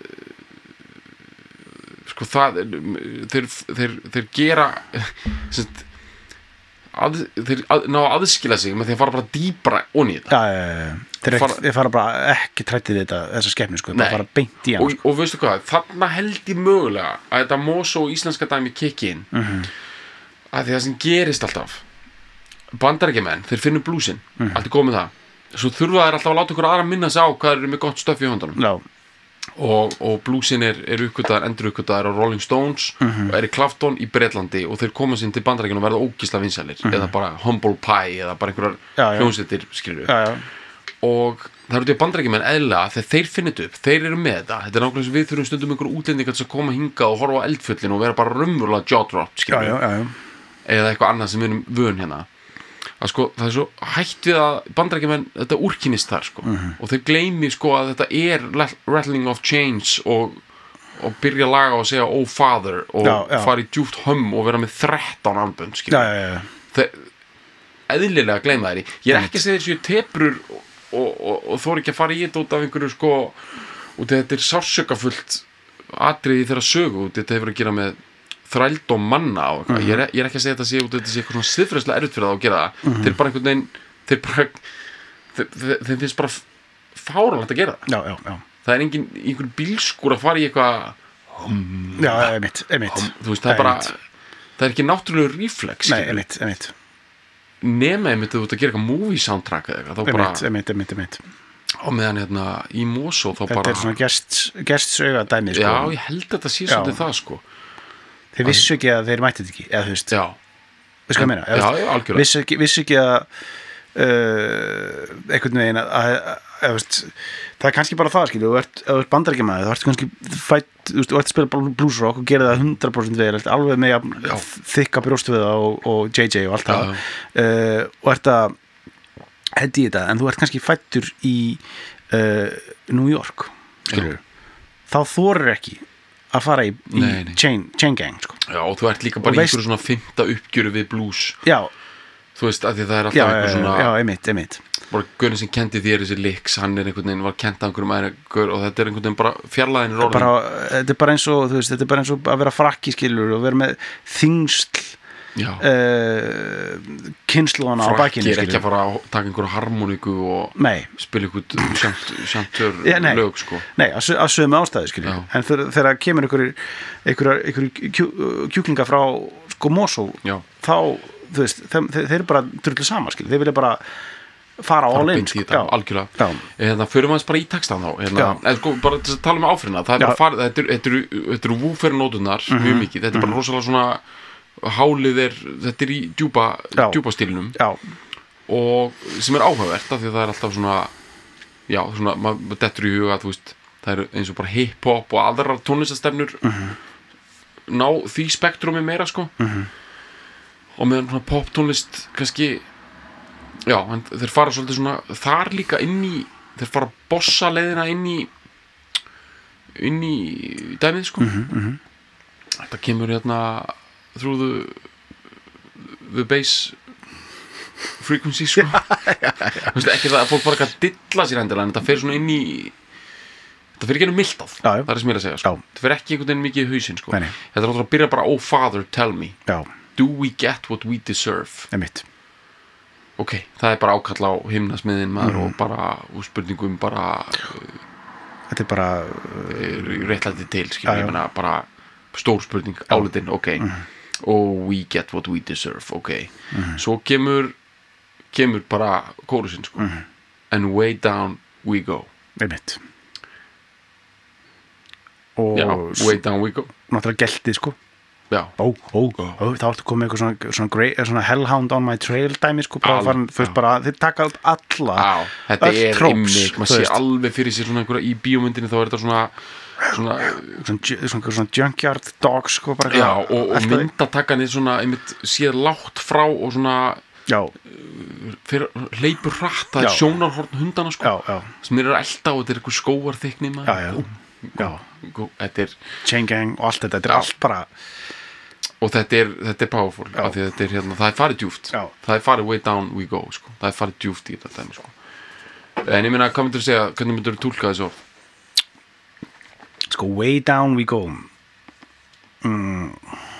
sko það þeir, þeir, þeir gera sest, að, þeir að, ná að aðskila sig með því að fara bara dýbra onni í þetta Já, já, já, já. Þeir, fara, Fara- þeir fara bara ekki trættið við þetta, þessa skepnu sko, Nei. bara fara beint í hann og, og veistu hvað, þarna held ég mögulega að þetta Moso íslenska dæmi kikki inn mm -hmm. að því það sem gerist alltaf bandarækjumenn, þeir finnum blúsin mm -hmm. allt er góð með það, svo þurfa þeir alltaf að láta ykkur aðra minna sig á hvað þeir eru með gott stöff í höndunum Já, og, og blúsin er, er uppgötaðar, endur uppgötaðar á Rolling Stones og Eric Clapton í Bretlandi og þeir koma sín til bandarækjunum og verða ógisla vinsælir eða bara Humble Pie eða bara einhverjar Já, já. hljómsveitir skilur já, já, og það eru því að bandarækjumenn eðlilega þegar þeir finnir þetta upp, þeir eru með þetta þetta er nákvæmlega sem við þurfum stundum einhver útlendingar sem koma hingað og horfa á eldfjöllin og vera bara raunverulega jaw-drop já, skilur já, já, já. eða eitthvað annað sem við erum vön hérna að sko, það er svo hætt við að bandarækjumenn, þetta úrkynist þar sko Mhm. og þeir gleymi sko að þetta er rattling of chains og, og byrja að laga og segja oh father og Já, já. fara í djúpt hömm og vera með þrettán album já, skilur já, já. þeir eðlilega gleyma þeirri ég er ekki að segja þessu teprur og, og, og, og þór ekki að fara í þetta út af einhverju sko og þetta er sársökafullt atriði þeirra sögu og þetta hefur að gera með þrældóm manna og eitthvað, ég, er, ég er ekki að segja þetta sé út af þetta sé eitthvað svona siðfræðslega erfitt fyrir það að gera það þeir bara einhvern veginn þeir bara þeir, þeir, þeir finnst bara fáránlegt að gera það já, já, já. það er engin einhver bílskúr að fara í eitthvað Já, einmitt, einmitt þú veist, það er bara það er ekki náttúrulega reflex Nei, skilurðu. einmitt, einmitt nema einmitt þú ert að gera eitthvað movie soundtrack eða eitthvað þá bara Einmitt, einmitt, einmitt, einmitt á meðan hérna í Moso þá Þetta bara er svona gests, gestsauga dæmi sko. já, ég held að þetta sé Já. svolítið það sko Þeir vissu ekki að þeir mætti þetta ekki eða þú veist, já, veist hvað ég meina já, já, algjörlega vissu ekki, vissu ekki að uh, einhvern veginn að, að, að, að veist, það er kannski bara það skilju, þú ert, ert bandarækjamaður þú ert kannski fætt, þú veist, þú ert að spila bluesrock og gera það hundra prósent vel alveg með að Já. þykka brjóstu við það og, og J J og allt það Já, uh, og ert að hendi í þetta, en þú ert kannski fættur í uh, New York skilju, þá þorir ekki að fara í, í Nei, nei. chain, chain gang sko. já, og þú ert líka Og bara í veist- einhverju svona fymta uppgjöru við blues já, þú veist, að því það er alltaf já, einhver já, svona já, einmitt, einmitt bara gaurin sem kendi þér þessi licks hann er einhvern veginn, var kent af einhverjum aðeins gaur og þetta er einhvern veginn bara fjarlæðin er orðin bara, þetta er bara eins og þú veist, þetta er bara eins og að vera frakki skilur og vera með þyngsl já, uh, kynnslóðana á frakki bakinu er ekki að fara að taka einhverju harmoníku og nei, spila einhvern sjönt, sjöntur Já, nei. lög sko nei, að, sö- að sömu ástæðu skilur Já. en þegar, þegar kemur einhverjir einhverjir, einhverjir kjú, kjúklinga frá sko Moso, já, þá þú veist, þeir, þeir, þeir eru bara drullu sama skilur, þeir vilja bara fara all bara in beint í sko. þetta, já, algjörlega já, hérna, fyrir maður bara í textan þá hérna, Já. eða sko, bara til að tala um áfrina það er Já. bara farið, þetta eru- þetta eru þetta eru woofer-nóturnar, Mhm. mjög mikið þetta er bara rosalega svona hálið er, þetta er í djúpa Já. djúpa stílnum já, og sem er áhugavert af því að það er alltaf svona já, svona, maður dettur í huga þú veist, það er eins og bara hip-hop og aðrar tónlistastefnur Mhm. ná því spektrumi meira sko Mhm. og meðan svona pop-tónlist kannski já, en þeir fara svolítið svona þar líka inn í þeir fara bossa leiðina inn í inn í dæmið sko Mhm, mhm. þetta kemur hérna through the the bass frequency sko Þú veist, ekki það að fólk bara ekki að dilla sér endilega en þetta fer svona inn í þetta fer ekki ennum miltað Já, já. það er sem ég er að segja sko. Já. þetta fer ekki einhvern veginn mikið í hausinn sko. Nei, nei. þetta er alltaf að byrja bara oh father tell me já, do we get what we deserve einmitt ok, það er bara ákall á himnasmiðin maður Mhm. og bara úr spurningum bara þetta er bara réttlæti til skilur, Já, já. ég meina bara stór spurning, álitin, ok oh we get what we deserve, ok svo kemur kemur bara kórusinn sko and way down we go einmitt og já, way down we go náttúrulega geltið sko já, ó, ó, ó, þá áttu komið eitthvað svona, svona, grey, svona hellhound on my trail dæmi sko, bara Al- farin, þú veist já. bara, þeir taka upp alla á, þetta öll er tropes, einmitt, þú maður sé veist. alveg fyrir sér svona einhverja í bíómyndinni þá er þetta svona svona, svona, ju- svona, svona junkyard dogs sko, bara já, eitthvað- og, og alltaf- myndatakkan er svona einmitt séð lágt frá og svona já, fyrir, hleypur hratt, það er Já. sjónarhorn hundana sko, já, já, sem þeir eru að elta og þetta er eitthvað skóarþykni já, já. Já. Þetta er Chain Gang og allt þetta, þetta er allt bara og þetta er, þetta er powerful af því að þetta er hérna, það er farið djúpt Já. það er farið way down we go sko. það er farið djúpt í þetta dæmi, sko. En ég meina, hvað myndir þú segja, hvernig myndir þú túlka þessu orð? Sko, way down we go mm.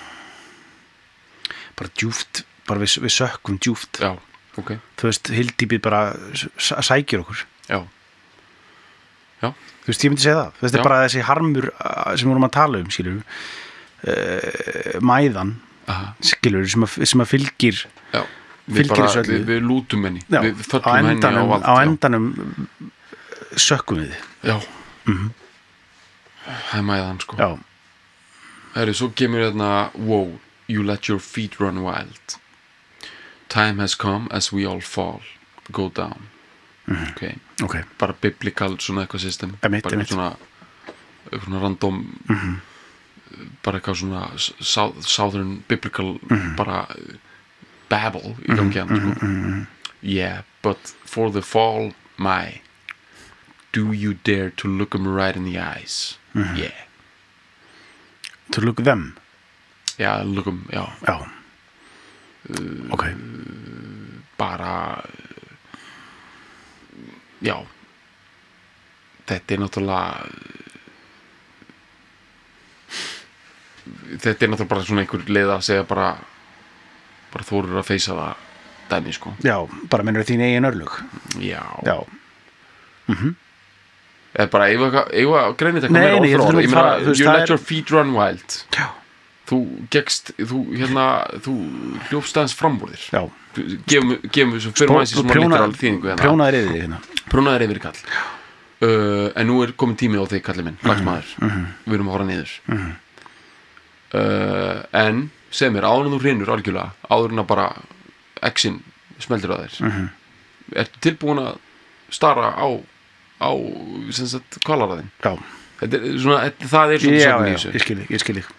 bara djúpt bara við, við sökkum djúpt Já, ok þú veist, hyldýpið bara sækir okkur Já Já þú veist, ég myndi segja það, þetta Já. er bara þessi harmur sem við vorum að tala um, skilur uh, mæðan Aha. skilur, sem að, sem að fylgir Já, við, fylgir bara, þessu öllu. við, við lútum henni Já, við á föllum henni á endanum, vald á endanum sökkum við Já Mhm. Það er mæðan, sko Já, Herri, svo kemur hérna wow, you let your feet run wild time has come as we all fall go down Mhm. ok, ok, bara biblical svona eitthvað system Einmitt, bara einmitt. svona, eitthvað svona random Mhm. bara eitthvað svona sou- southern biblical Mhm. bara uh, babble í gangi hann sko. Mhm. Yeah, but for the fall my do you dare to look them right in the eyes Mhm. yeah, to look them já, look them, já Já, ok bara já þetta er náttúrulega þetta er náttúrulega bara svona einhver leið að segja bara bara þú eru að feysa það dæmi, sko Já, bara mennur þín eigin örlög já, Já, eða bara eigum við eigum við að greina þetta Nei, meira nei, ég orð fyrir þurfum orð. Ég að meina, fara- þú veist, you það let er- your feet run wild já, þú gekkst, þú hérna þú hljófst aðeins frambúrðir já gefum gefum við svo fyrir maður sem Prjóna- literal þýðingu hérna Prjónaðir yfir þig hérna prjónaðir yfir kall uh, en nú er komin tími á þig, kallið minn, lagsmaður við erum að fara niður Mhm. uh, en segð mér, áður en þú hrinur algjörlega áður en að bara exin smeltir á þér Mhm. ertu tilbúin að stara á á, sem sagt, kvalaraðin Já, þetta er svona, þetta, það er svona já, sögn í já, þessu ég skil þig, ég skil þig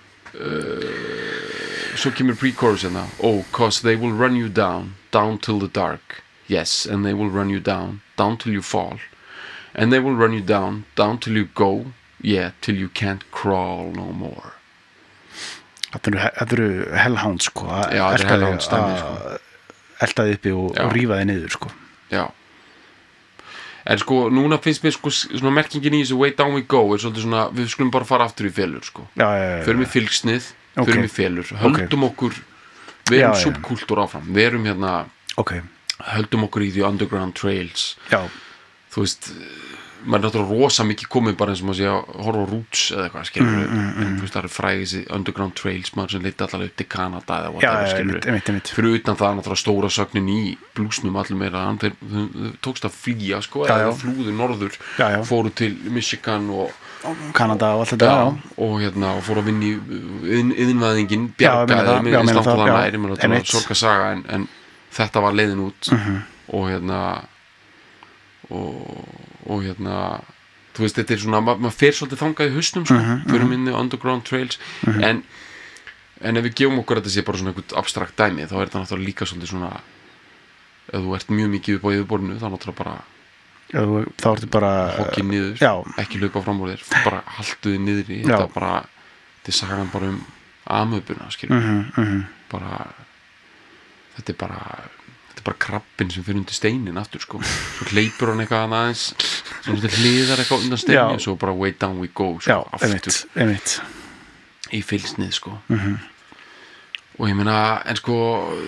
svo kemur pre-chorus hérna oh, cause they will run you down down till the dark yes, and they will run you down down till you fall and they will run you down down till you go yeah, till you can't crawl no more Þetta eru, þetta eru hellhounds, sko að Já, þetta er elta þig, hellhounds dæmi, að sko. elta þig uppi og, Já. og rífa þig niður, sko já en sko, núna finnst mér sko svona merkingin í þessu way down we go er svolítið svona, við skulum bara fara aftur í felur, sko Já, já, já, förum í fylgsnið, Ok. förum í felur höldum okkur, við Já, erum já. subkultúr áfram, við erum hérna ok, höldum okkur í the underground trails já, þú veist, maður er náttúrulega rosa mikið komið bara eins og maður sé að horfa á Roots eða eitthvað, skilur Mm, mm, en þú veist, það er frægið þessi underground trails maður sem leita allavega upp til Kanada eða já, whatever, já, skilur einmitt, einmitt, einmitt fyrir utan það náttúrulega stóra sögnin í blúsnum allum er að hann þeir, þeir tókst að flýja, sko, Já, eða já. flúðu norður Já, já. fóru til Michigan og, Kanada og allt þetta, já, og hérna, og fóru að vinna í yðin, yðinvæðingin, Já, ég meina bjargaði það, með já, meina eins langt það, og það já, nær, ég meina einmitt. þetta sorga saga en, en þetta var leiðin út Mhm. og hérna og, og hérna þú veist, þetta er svona, ma maður fer svolítið þangað í hausnum, sko, Mhm, fyrir minni underground trails en, en ef við gefum okkur að þetta sé bara svona einhvern abstrakt dæmi þá er þetta náttúrulega líka svolítið svona ef þú ert mjög mikið upp á yfirborðinu þá náttúrulega bara Já, þú- þá ertu bara hokkið niður, Já, ekki hlaupa fram úr þér bara haltu þið niður í Já. þetta bara, þetta er sagan bara um amöbuna, skilur mhm, mhm bara þetta er bara þetta er bara krabbin sem fyrir undir steinin aftur, sko, svo hleypur hann eitthvað annað aðeins svo þetta hliðar eitthvað undan steinin Já. svo bara way down we go, Já, sko, aftur einmitt, einmitt í fylgsnið, sko Mhm. og ég meina, en sko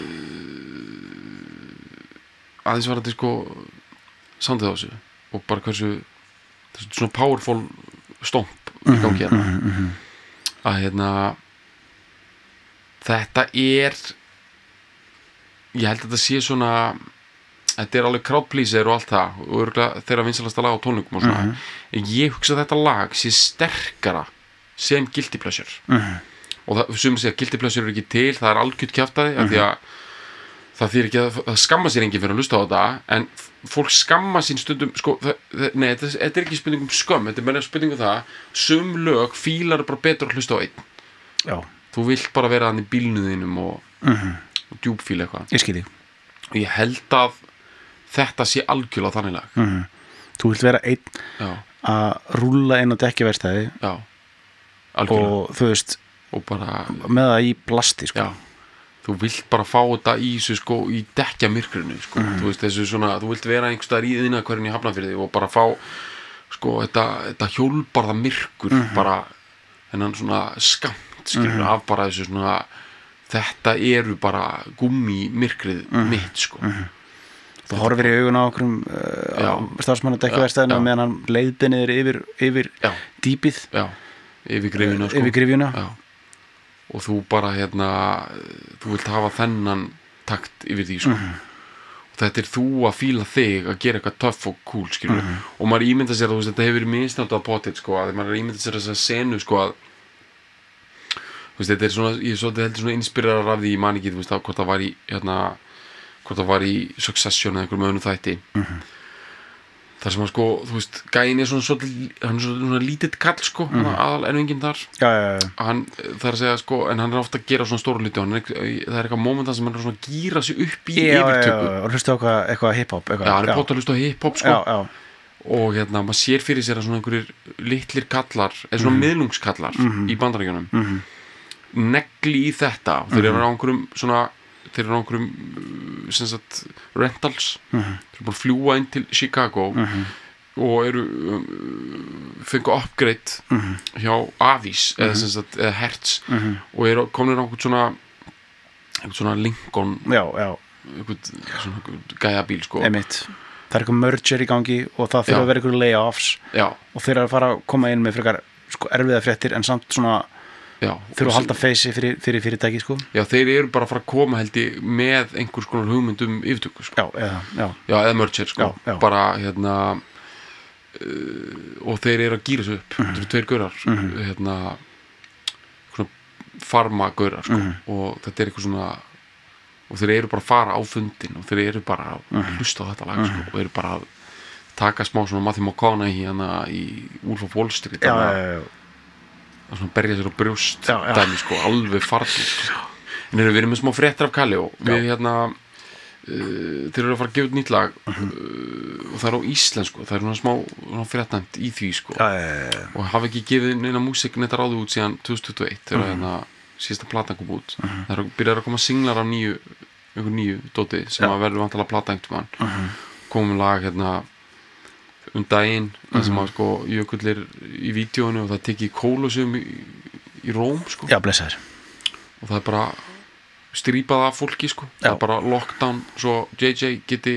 aðeins var þetta, sko samtið á þessu og bara hversu þessu svona powerful stomp í gangi hérna Mhm, mhm. að hérna þetta er ég held að þetta sé svona þetta er alveg crowd pleaser og allt það og örugglega þeirra vinsalasta lag á tónleikum og svona Mhm. en ég hugsa að þetta lag sé sterkara sem guilty pleasure Mhm. og það, sumir segja að guilty pleasure er ekki til það er algjört kjaftaði af því að það þýr ekki að það skamma sér enginn fyrir að hlusta á þetta en f- fólk skamma sín stundum sko, það, það, nei, þetta, þetta er ekki spurning um skömm þetta er meira spurning um það sum lög fílar bara betur að hlusta á einn Já, þú vilt bara vera hann í bílnuðinum og, mhm, og djúpfíla eitthvað ég skil þig og ég held að þetta sé algjörlega þannig lag Mhm. þú vilt vera einn já, að rúlla inn á dekkjaverkstæði já, algjörlega og þú veist, og bara, með það í plasti sko. já þú vilt bara fá þetta í þessu sko í dekkja myrkrinu sko, þú veist þessu svona þú vilt vera einhvers staðar í þína hverjum í Hafnarfirði og bara fá sko þetta, þetta hjólbarða myrkur bara þennan svona skamt skilur af bara þessu svona þetta eru bara gúmmí myrkrið mitt sko þú horfir í augun á okkur uh, starfsmann að dekkjaverkstæðinu meðan hann leiðbeinir yfir, yfir dýpið já, yfir grifjuna sko. yfir grifjuna já. Og þú bara hérna þú vilt hafa þennan takt yfir því sko. og þetta er þú að fíla þig að gera eitthvað töff og cool skilur og maður ímynda sér að veist, þetta hefur verið misnátt á potið sko, að maður ímynda sér þess að senu sko að veist, þetta er svona, ég er svolítið heldur svona inspirerar af því ég man ekki, þú veist, hvort það var í hérna, hvort það var í Succession eða einhverjum öðrum þætti mm-hmm. þar sem að sko, þú veist, gæin er svona svolítið, hann er svona, svona lítið kall sko, mm. aðal ennvingin þar já, já, já. hann, það er að segja sko, en hann er ofta að gera svona stóru hluti og er, það er eitthvað moment sem hann er svona að gíra sig upp í já, yfirtöku já, já, og hlusta á eitthvað, eitthvað hip-hop eitthvað, já, hann er bótt að hlusta á hip-hop sko já, já. og hérna, maður sér fyrir sér að svona einhverjir litlir kallar, eða svona mm. miðlungskallar mm-hmm. í Bandaríkjunum mm-hmm. negli í þetta og þeir eru á einhverjum svona þeir eru á einhverjum sem sagt rentals mm-hmm. þeir eru bara að fljúa inn til Chicago mm-hmm. og eru um, fengu upgrade mm-hmm. hjá Avis mm-hmm. eða sem sagt eða Hertz mm-hmm. og eru komin á einhvern svona einhvern svona Lincoln já, já. einhvern svona gæjabíl sko Einmitt. Það er eitthvað merger í gangi og það fyrir já. Að vera eitthvað layoffs já. Og þeir eru að fara að koma inn með frekar sko, erfiða fréttir en samt svona Já, þurfa að halda feysi fyrir, fyrir fyrirtæki sko. Já, þeir eru bara að fara að koma held ég með einhvers konar hugmyndum yfirtöku sko. Já, eða, já. Já, eða merger sko. Já, já. Bara hérna uh, og þeir eru að gýra sig upp mm-hmm. þetta eru tveir gaurar mm-hmm. hérna svona farmagaurar sko. mm-hmm. og þetta er eitthvað svona og þeir eru bara að fara á fundin og þeir eru bara að mm-hmm. hlusta á þetta lag sko. og þeir eru bara að taka smá svona Matthew McConaughey hérna í Wolf of Wall Street já, já, já. að svona berja sér á brjóst já, já. dæmi sko, alveg farnir sko. en við erum með smá fréttir af Kalli og við hérna uh, þeir eru að fara að gefa út nýtt lag uh, og það er á íslensku það er svona smá fréttnæmt í því sko. já, já, já. og hafa ekki gefið neina músík neitt ráðu út síðan tvö þúsund tuttugu og eitt þegar mm-hmm. hérna síðasta platan kom út mm-hmm. það er byrjar að koma singlar af nýju einhver nýju dóti sem að verður vantalega plata einhvern mann mm-hmm. komum lag hérna um daginn mm-hmm. það sem að sko Jökull er í vídeóinu og það tekið í Kólusum í, í Róm sko já, blessaður og það er bara strípað af fólki sko já. Það er bara lockdown svo J J geti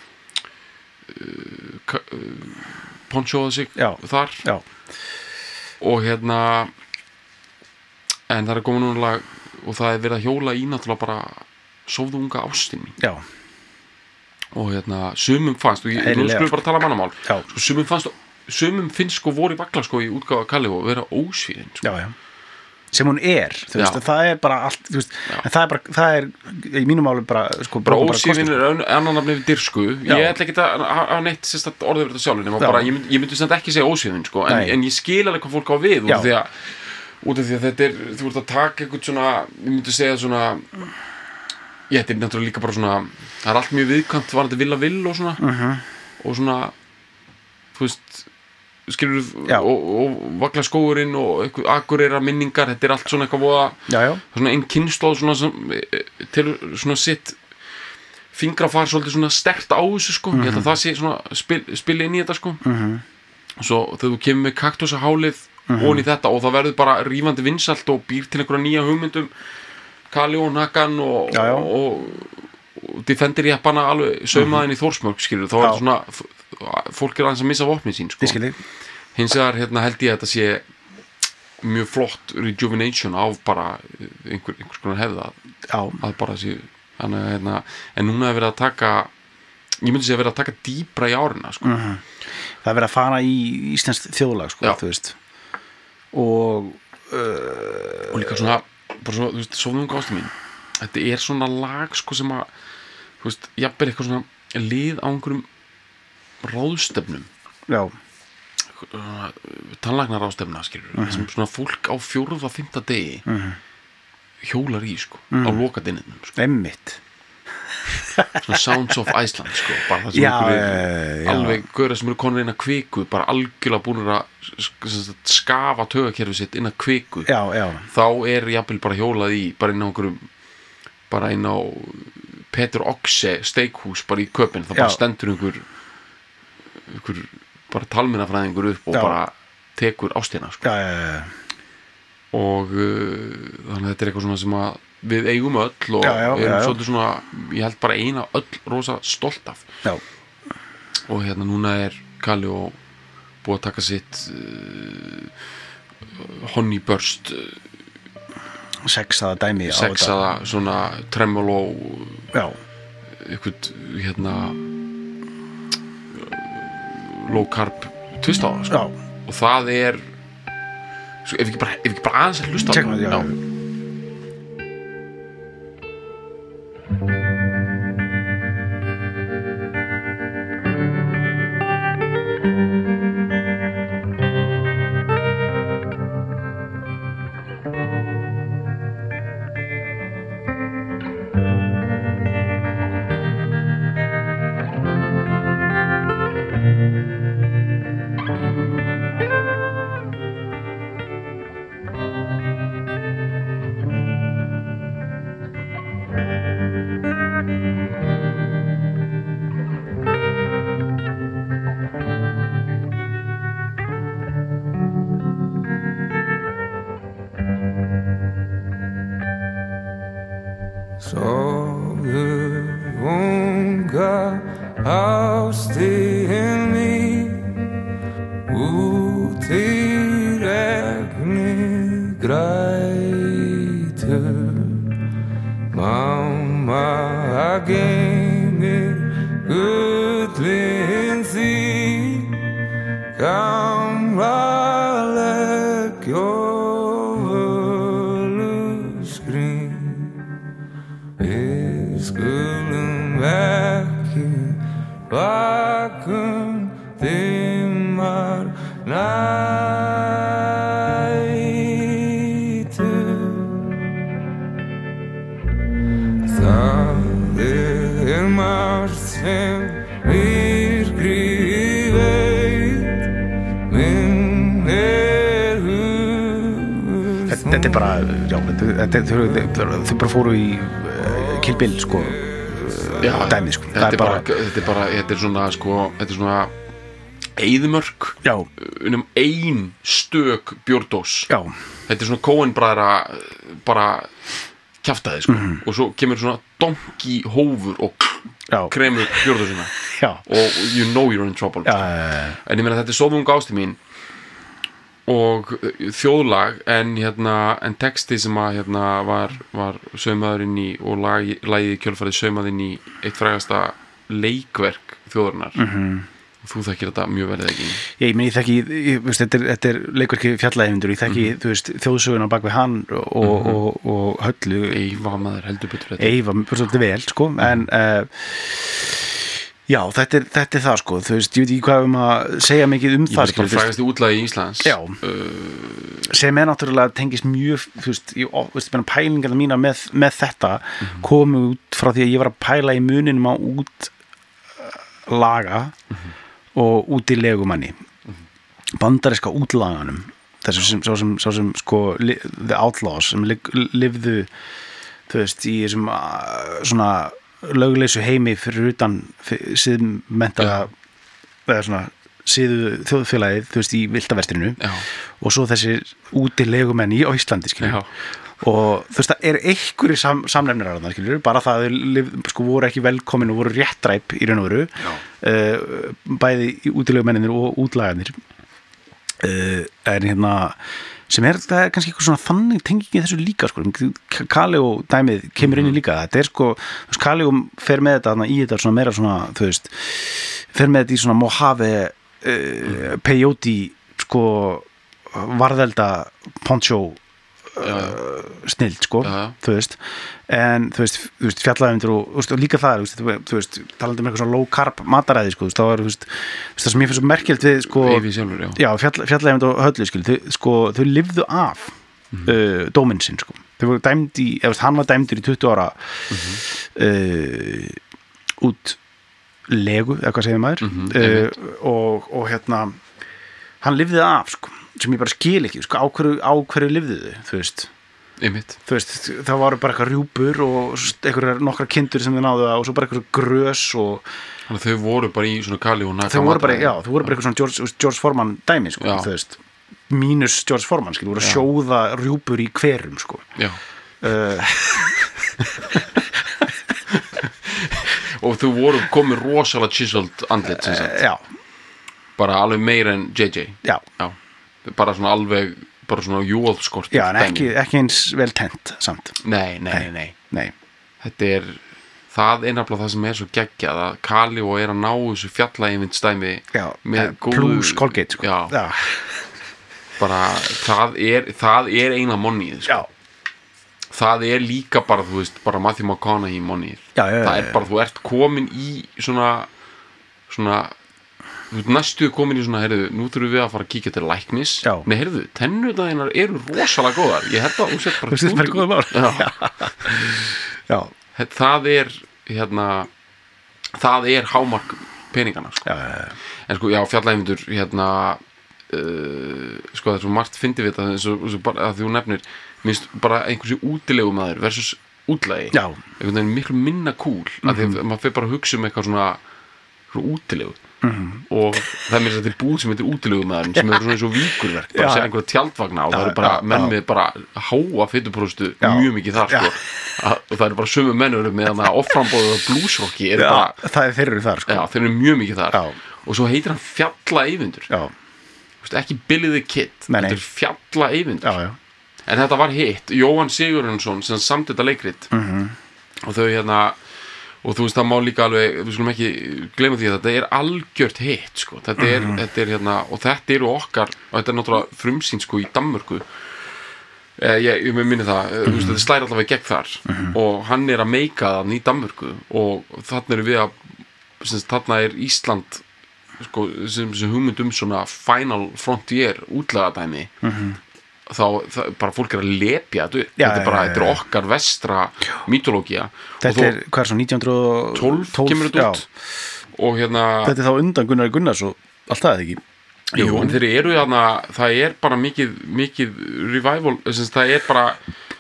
uh, uh, ponchoða sig já. Þar já. og hérna en það er komin núna lag og það er verið að hjóla í náttúrulega bara sofðu unga ástin mín já og hérna sumum fannst og ég, nú skulum við bara tala mannamál já. Sko, sumum fannst sumum finnst sko voru í vagla sko í útgáfa Kalli og vera ósvíðin sko. já, já. sem hún er þú veist, það er bara allt þú veist, en það er bara, það er í mínum máli bara sko, bara ósvíðin er annan nafn yfir dyrsku já. Ég ætla ekki að hafa neitt sérstætt orðið fyrir þetta sjálf nema bara, ég, mynd, ég myndi sem ekki segja ósvíðin sko, en, en ég skil alveg hvað fólk á við út af því að, út af því að þetta er þú ert að taka eitthvað svona, ég myndi segja svona ég þetta er náttúrulega líka bara svona það er allt mjög viðkvæmt varandi vill að vill og svona uh-huh. og svona þú veist skilur og, og vakla skógurinn og eitthvað akureyra minningar þetta er allt svona eitthvað voða já, já. svona einn kynnslóð svona sem, til svona sitt fingrafar svolítið svona sterkt á þessu sko uh-huh. ég held að það sé svona spil, spil inn í þetta sko uh-huh. svo þegar þú kemur með kaktusahálið uh-huh. onni þetta og það verður bara rífandi vinsælt og býr til einhverja nýja hugmyndum Kalli og Nakan og, já, já. og, og Defender jeppana alveg saumaðin mm-hmm. í Þórsmörk skilur þá er svona fólk er aðeins að missa vopnið sín sko. hins vegar hérna held ég að þetta sé mjög flott rejuvenation af bara einhver, einhvers konar hefða að bara sé hana, hérna, en núna er verið að taka ég myndi segja að verið að taka dýpra í árina sko. mm-hmm. það er verið að fara í íslenskt þjóðlag sko, þú veist og uh, og líka svona bara svo, þú veist, sofðu unga ástin mín þetta er svona lag sko sem að þú veist, jafnvel eitthvað svona lið á einhverjum ráðstefnum já tannlæknar ráðstefna, skilur uh-huh. sem svona fólk á fjórða, fimmta degi uh-huh. hjólar í sko, uh-huh. á lokadinninum sko. Einmitt svona Sounds of Iceland sko, bara það sem Já, einhverjir já, já. alveg gauðra sem eru konur inn að kviku bara algjörlega búin að skafa taugakerfið sitt inn að kviku já, já. þá er jafnvel bara hjólað í bara inn á einhverjum bara inn á Petur Oxe steikhús bara í Köpen, það bara Já. stendur einhver einhver bara talmeinafræðingur upp og Já. bara tekur ástina sko. Já, já, já. og uh, þannig að þetta er eitthvað svona sem að við eigum öll og Já, já, erum já, já. svolítið svona, ég held bara eina öll rosa stolt af Já. og hérna núna er Kalli og búið að taka sitt uh, honey burst uh, Sexaða dæmi á þetta. sexaða svona tremolo Já, eitthvað hérna low carb twist á það sko. já. og það er svo, ef ekki bara, ef ekki bara aðeins að hlusta á Tjekkum það. við, já. Já. Sofðu unga ástin mín út í regni grætur mamma geymir gullin þín gamla leggjólu skrín Við skulum ekki vakum dimmar nætur Það er margt sem myrkrið veit minn er hugur Þetta, þetta er bara, já, þetta, þetta, þau, þau, þau bara fóru í uh, Kill Bill, sko, Já, uh, dæmi, sko. þetta er bara, þetta er bara, þetta er svona, sko, þetta er svona eyðimörk Já, um ein stök bjórdós. já, Þetta er svona Coen-bræðra bara kjaftaði, sko. Mhm. Og svo kemur svona donki hófur og já, kremur bjórdósina já, og you know you're in trouble. já, En ég meina þetta er Sofðu unga ástin mín og þjóðlag en hérna en texti sem að hérna var, var saumaður inn í og lagi, lagið í kjölfarið saumað inn í eitt frægasta leikverk þjóðarinnar Mhm. þú þekkir þetta mjög vel eða ekki Ég meni, ég þekki, ég, veist, þetta er, þetta er leikverki fjallæðindur, ég þekki, þú veist, þjóðsöguna bak við hann og, og, og Höllu, Eyva maður heldur betur þetta Eyva, svolítið vel, sko, en uh, já, þetta er, þetta er það, sko, þú veist, ég veit ekki hvað um að segja mikið um ég það, veit bara frægast í útlagi í Íslands Já. uh, sem er náttúrulega tengist mjög, þú veist, ég, ó, veist, pælingarna mína með, með þetta Mhm. komu út frá því að ég var að pæla í muninum á út laga Mhm. og út í legumanni bandaríska útlaganum þessum sem, svo sem, svo sem sko li, the outlaws sem li, lifðu þú veist, í þessum uh, svona lögleysu heimi fyrir utan síðmenta eða svona síðu þjóðfélagið, þú veist, í viltaverstrinu Já. og svo þessir úti legumenn í Íslandi, skilur Já. og þú veist, það er einhverjir sam, samnefnir að það, skilur, bara það að þau sko voru ekki velkomin og voru réttræp í raun og veru uh, bæði útilegumenninir og útlagarnir uh, en hérna sem er, það er kannski eitthvað svona þannig tengingi þessu líka, sko, Kalli og dæmið kemur inn í líka, þetta er sko þú veist, Kalli fer með þetta í þetta svona meira svona, þú veist, fer með þetta í svona Mojave uh, peyote sko varðelda poncho Uh, snild, sko, Já. þú veist en þú veist, þú veist fjallaðindur og, og líka það, þú veist, þú veist talandi um eitthvað svona low carb mataræði, sko, þú veist, þá er þú veist, það sem ég finnst svo merkilegt við, sko Eyvi sjálfur, já, já, fjall, fjallaðindur og höllu, skil þau, sko, þau lifðu af mm. uh, dóminn sinn, sko þeir voru dæmd í, eða veist, hann var dæmdur í tuttugu ára uh, út legu, eða hvað segir maður Mhm, uh, og, og hérna hann lifði það af, sko, sem ég bara skil ekki, sko, á hverju, á hverju lifði þau, þú veist einmitt þú veist, það voru bara eitthvað rjúpur og einhverjar nokkra kindur sem þau náðu og svo bara eitthvað grös og þannig að þau voru bara í svona kali og þau voru bara, já, þau voru bara eitthvað svona George, George Foreman dæmi, sko, Já. þú veist mínus George Foreman, skil, voru að sjóða rjúpur í hverum, sko já. uh, og þau voru komið rosalega chiseled andlit sem sagt. já, bara alveg meira en J J já, já. bara svona alveg bara svona júolskort já, en ekki, ekki eins vel tent, samt nei, nei, nei, nei, þetta er það er nefnilega það sem er svo geggjað að Kalíó er að ná þessu fjallaeyvindsdæmi já, með eh, góðu plus Colgate, sko já, bara það er það er eina monnið sko. já, það er líka bara, þú veist, bara Matthew McConaughey monnið, Já, já, já, það er já. bara, þú ert komin í svona svona þú veist, næstu komin í svona, heyrðu, nú þurfum við að fara að kíkja til læknis Já. nei, heyrðu, tennudæðinar eru rosalega góðar ég held að þú sett bara Þú sést bara góða mál. já. já, það er hérna það er hámark peningana sko. já, já, já. en sko, já, fjallæfindur hérna uh, sko, það er svo margt fyndi við þetta eins og, eins og bara að þú nefnir minnst bara einhversu útilegu maður versus útlægi, Já. einhvern veginn miklu minna cool, mm -hmm. að því að maður fyrir bara að hugsa um eitthvað svona, svona útilegu mm -hmm. og það er mér að þetta er búð sem heitir útilegu maðurinn sem er svona eins og víkurverk bara Já. að segja einhverja tjaldvagna og Já, það eru bara já, menn já. með bara háa fytupróstu Já. mjög mikið þar sko. að, og það eru bara sömu mennur með þannig að offrambóðið og bluesrocki er já bara, það er þeir eru þar, sko já, þeir eru mjög mikið þar Já. og svo heitir hann Fjalla Eyvindur, já, ekki Billy the Kid, Nei, nei. þetta er Fjalla Eyvindur já, já. en þetta var hitt, Jóhann Sigurjónsson sem samt þetta leikrit Mhm. -hmm. og þau hérna og þú veist það má líka alveg, við skulum ekki gleyma því að þetta er algjört hitt sko. þetta, er, Mhm. þetta er hérna og þetta eru okkar og þetta er náttúrulega frumsýn sko í Danmörku eh, ég, ég minni það, mm -hmm. þú veist þetta slæri allavega gegn þar Mhm. og hann er að meika þann í Danmörku og þarna eru við að sem, þarna er Ísland sko, sem, sem hugmynd um svona Final Frontier útlagadæmi Mhm. þá það, bara fólk er að lepja þetta upp Já, þetta er bara, já, já, þetta er já. okkar vestra mítológía Þetta er, hvað er svo, nítján hundruð og tólf kemur þetta já. út og hérna, Þetta er þá undan Gunnar Gunnars og allt það, eða ekki? jú, en þeir eru hérna, það er bara mikið, mikið revival, þess, það er bara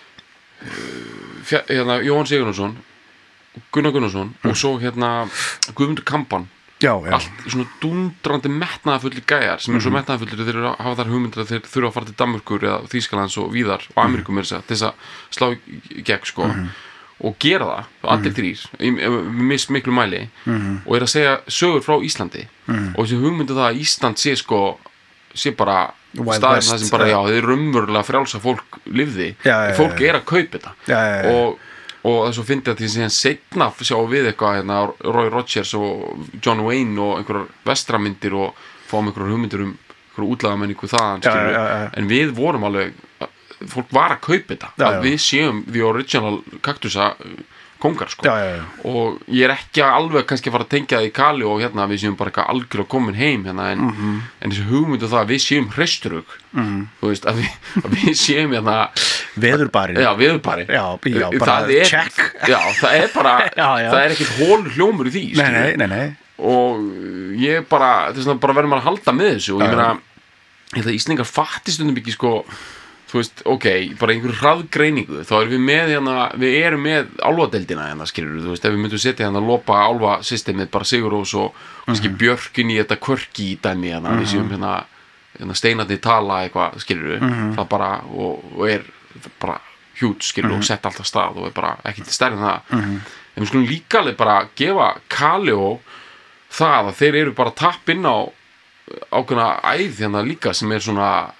uh, fjö, hérna, Jóhann Sigurjónsson Gunnar Gunnarsson og svo hérna Guðmundur Kampan Já, já, allt svona dundrandi metnaðafulli gæjar sem er svo metnaðafullir þeir eru að hafa þar hugmyndir að þeir þurfa að fara til Danmörkur eða Þýskalands og víðar og Ameríku með þess að þess að slá í gegn sko og gera það, allir þrýr í mis miklu mæli og er að segja sögur frá Íslandi og þessi hugmyndu það að Ísland sé sko sé bara Wild staðir West, það sem bara, já. já, þeir raunverulega frjálsa fólk lifði, Já, já, já, fólk já. er að kaupa þetta Já, já, já. og og þess að finna því sem setna sjáum við eitthvað hérna, Roy Rogers og John Wayne og einhverjar vestramyndir og fáum einhverjar hugmyndir um einhverjar útlagamenningu þaðan Já, skilurðu. já, já, já. en við vorum alveg fólk var að kaupa þetta Já, að já. við séum the original kaktusa kongar sko já, já, já. og ég er ekki alveg kannski að fara að tengja það í Kali og hérna við séum bara eitthvað algjörlega komin heim hérna en, Mhm. en þessi hugmyndu það að við séum hreisturug mm. þú veist að við, að við séum hérna Veðurbarinn. já, viðbari Já, já, bara það er, check. já, það er bara Já, já. það er ekkert hól hljómur í því Nei, skilurðu. nei, nei, nei. og ég bara þess vegna bara verður maður að halda með þessu og Já, ég meina ég það Íslingar fatti stundum ekki sko þú veist, ok, bara einhverju hraðgreiningu þá erum við með hérna, við erum með álfadeildina hérna, skilur þú veist, ef við myndum setja hérna lopa álfasystemið, bara Sigurós og kannski Mhm. Björkin í þetta kvörki í dæmi hérna, við séum hérna, hérna steinandi tala eitthvað, skilur Mhm. það bara, og, og er bara hjút, skilur og sett alltaf stað og er bara ekki til stærri en það Mhm. en við skulum líka alveg bara gefa Kalíó það að þeir eru bara að tappa inn á ákveðna æð hérna líka sem er svona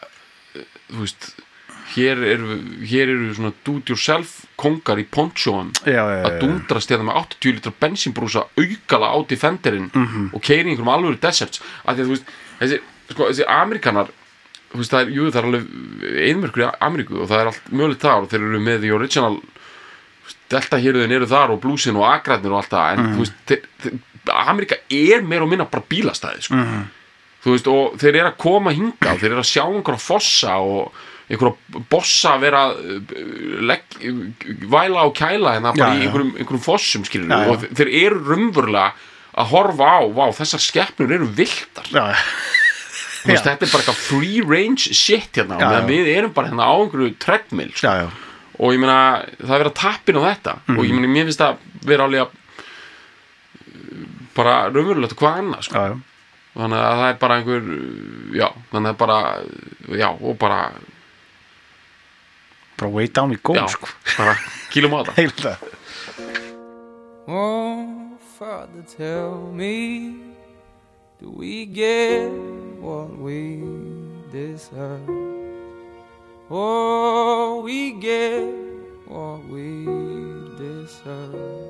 þú veist hér eru, hér eru svona do it yourself kongar í ponchóum Já, já, já, að já. dundrast hérna með áttatíu lítra bensínbrúsa aukala á Defenderinn Mhm. og keyra í einhverjum alvöru deserts að því að þú veist þessi, sko, þessi Amerikanar þú veist það er, jú það er alveg einmörkur í Ameríku og það er allt mögulegt þar og þeir eru með the original deltahýrðin eru þar og blúsin og agrarnir og allt það en Mhm. þú veist þeir, þeir, Ameríka er meira og minna bara bílastæði sko. Mhm. þú veist og þeir eru að koma hinga og þeir eru að sjá einhverja fossa og einhverja bossa að vera legg, væla og kæla hérna bara Já, í já. einhverjum, einhverjum fossum skilur Já, já. og þeir eru raunverulega að horfa á, vá, þessar skepnur eru villtar. Já, Þú veist, þetta er bara eitthvað free range shit hérna, Já, meðan já. við erum bara hérna á einhverju treadmill sko. já, já. Og ég meina, það er verið að tappin á þetta og ég meina, mér finnst það vera alveg að bara raunverulegt og hvað annað sko. Já, já. Þannig að það er bara einhver já, þannig að bara já, og bara Bara way down we go, já, sko. bara kílum á þetta. Heil það. Oh, Father, tell me, do we get what we deserve? Oh, we get what we deserve.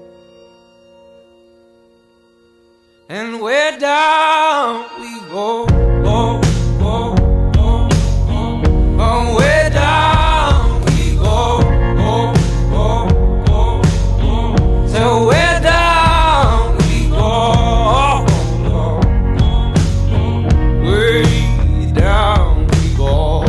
And where down we go, oh, oh, oh, oh, oh, where down we go, oh, oh, oh, oh, so where down we go, oh, oh, oh, way down we go.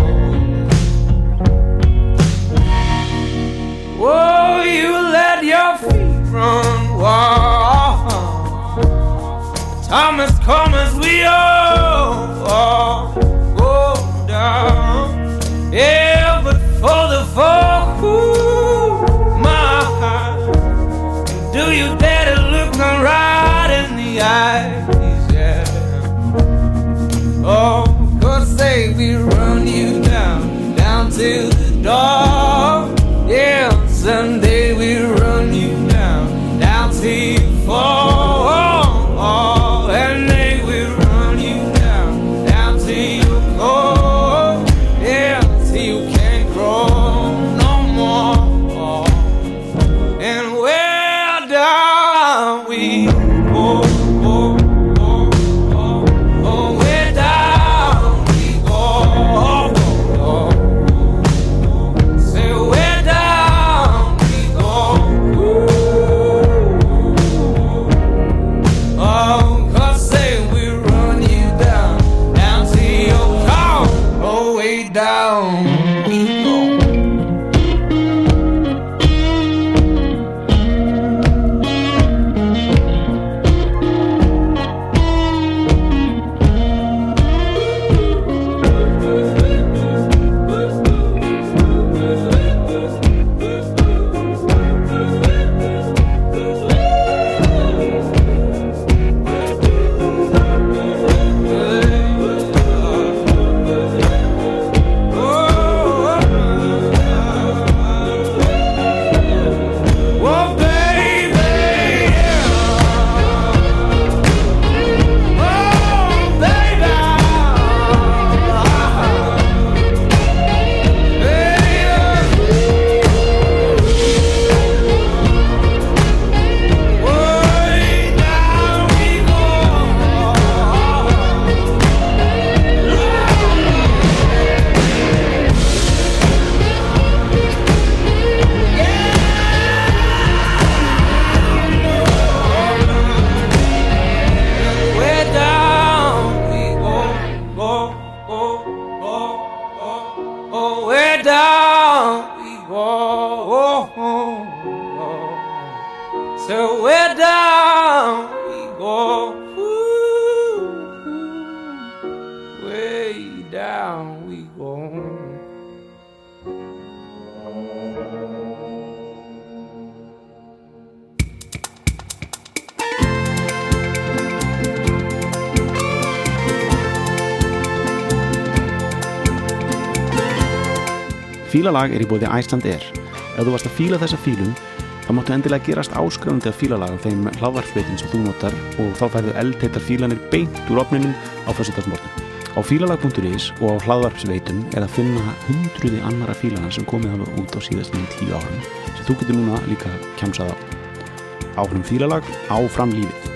Oh, you let your feet run wild. Thomas, come as we all, all go down. Yeah, but for the folk who my heart, do you dare to look me right in the eyes? Yeah. Oh, 'cause say we run you down, down to the door. Yeah, someday we run you down, down till you fall. Oh, and they will run you down, down till you go. Yeah, till you can't grow no more. And where down we go, oh, oh, oh, oh, where down we go, oh, oh, oh. Say where down we go, oh, 'cause say we run you down, down to your car, oh, way down we go. Oh, baby, yeah. Oh, baby, way down we go. Where down we go, go, go, go, go, oh, where down we go, oh, oh, oh. So where down we go, ooh, ooh, way down we go. Fílalag er í boði Iceland Air. Ef þú varst að fíla þessa fílum, þá máttu endilega gerast áskrifandi af fílalag á þeim hlaðvarpsveitum sem þú notar og þá færðu eldheitar fílanir beint úr ofninum á föstudagsmorgun. Á fílalag punktur is og á hlaðvarpsveitum er að finna hundruði annara fílana sem komið hafa út á síðastnum tíu árum sem þú getur núna líka kjamsað á. Áfram fílalag, áfram lífið.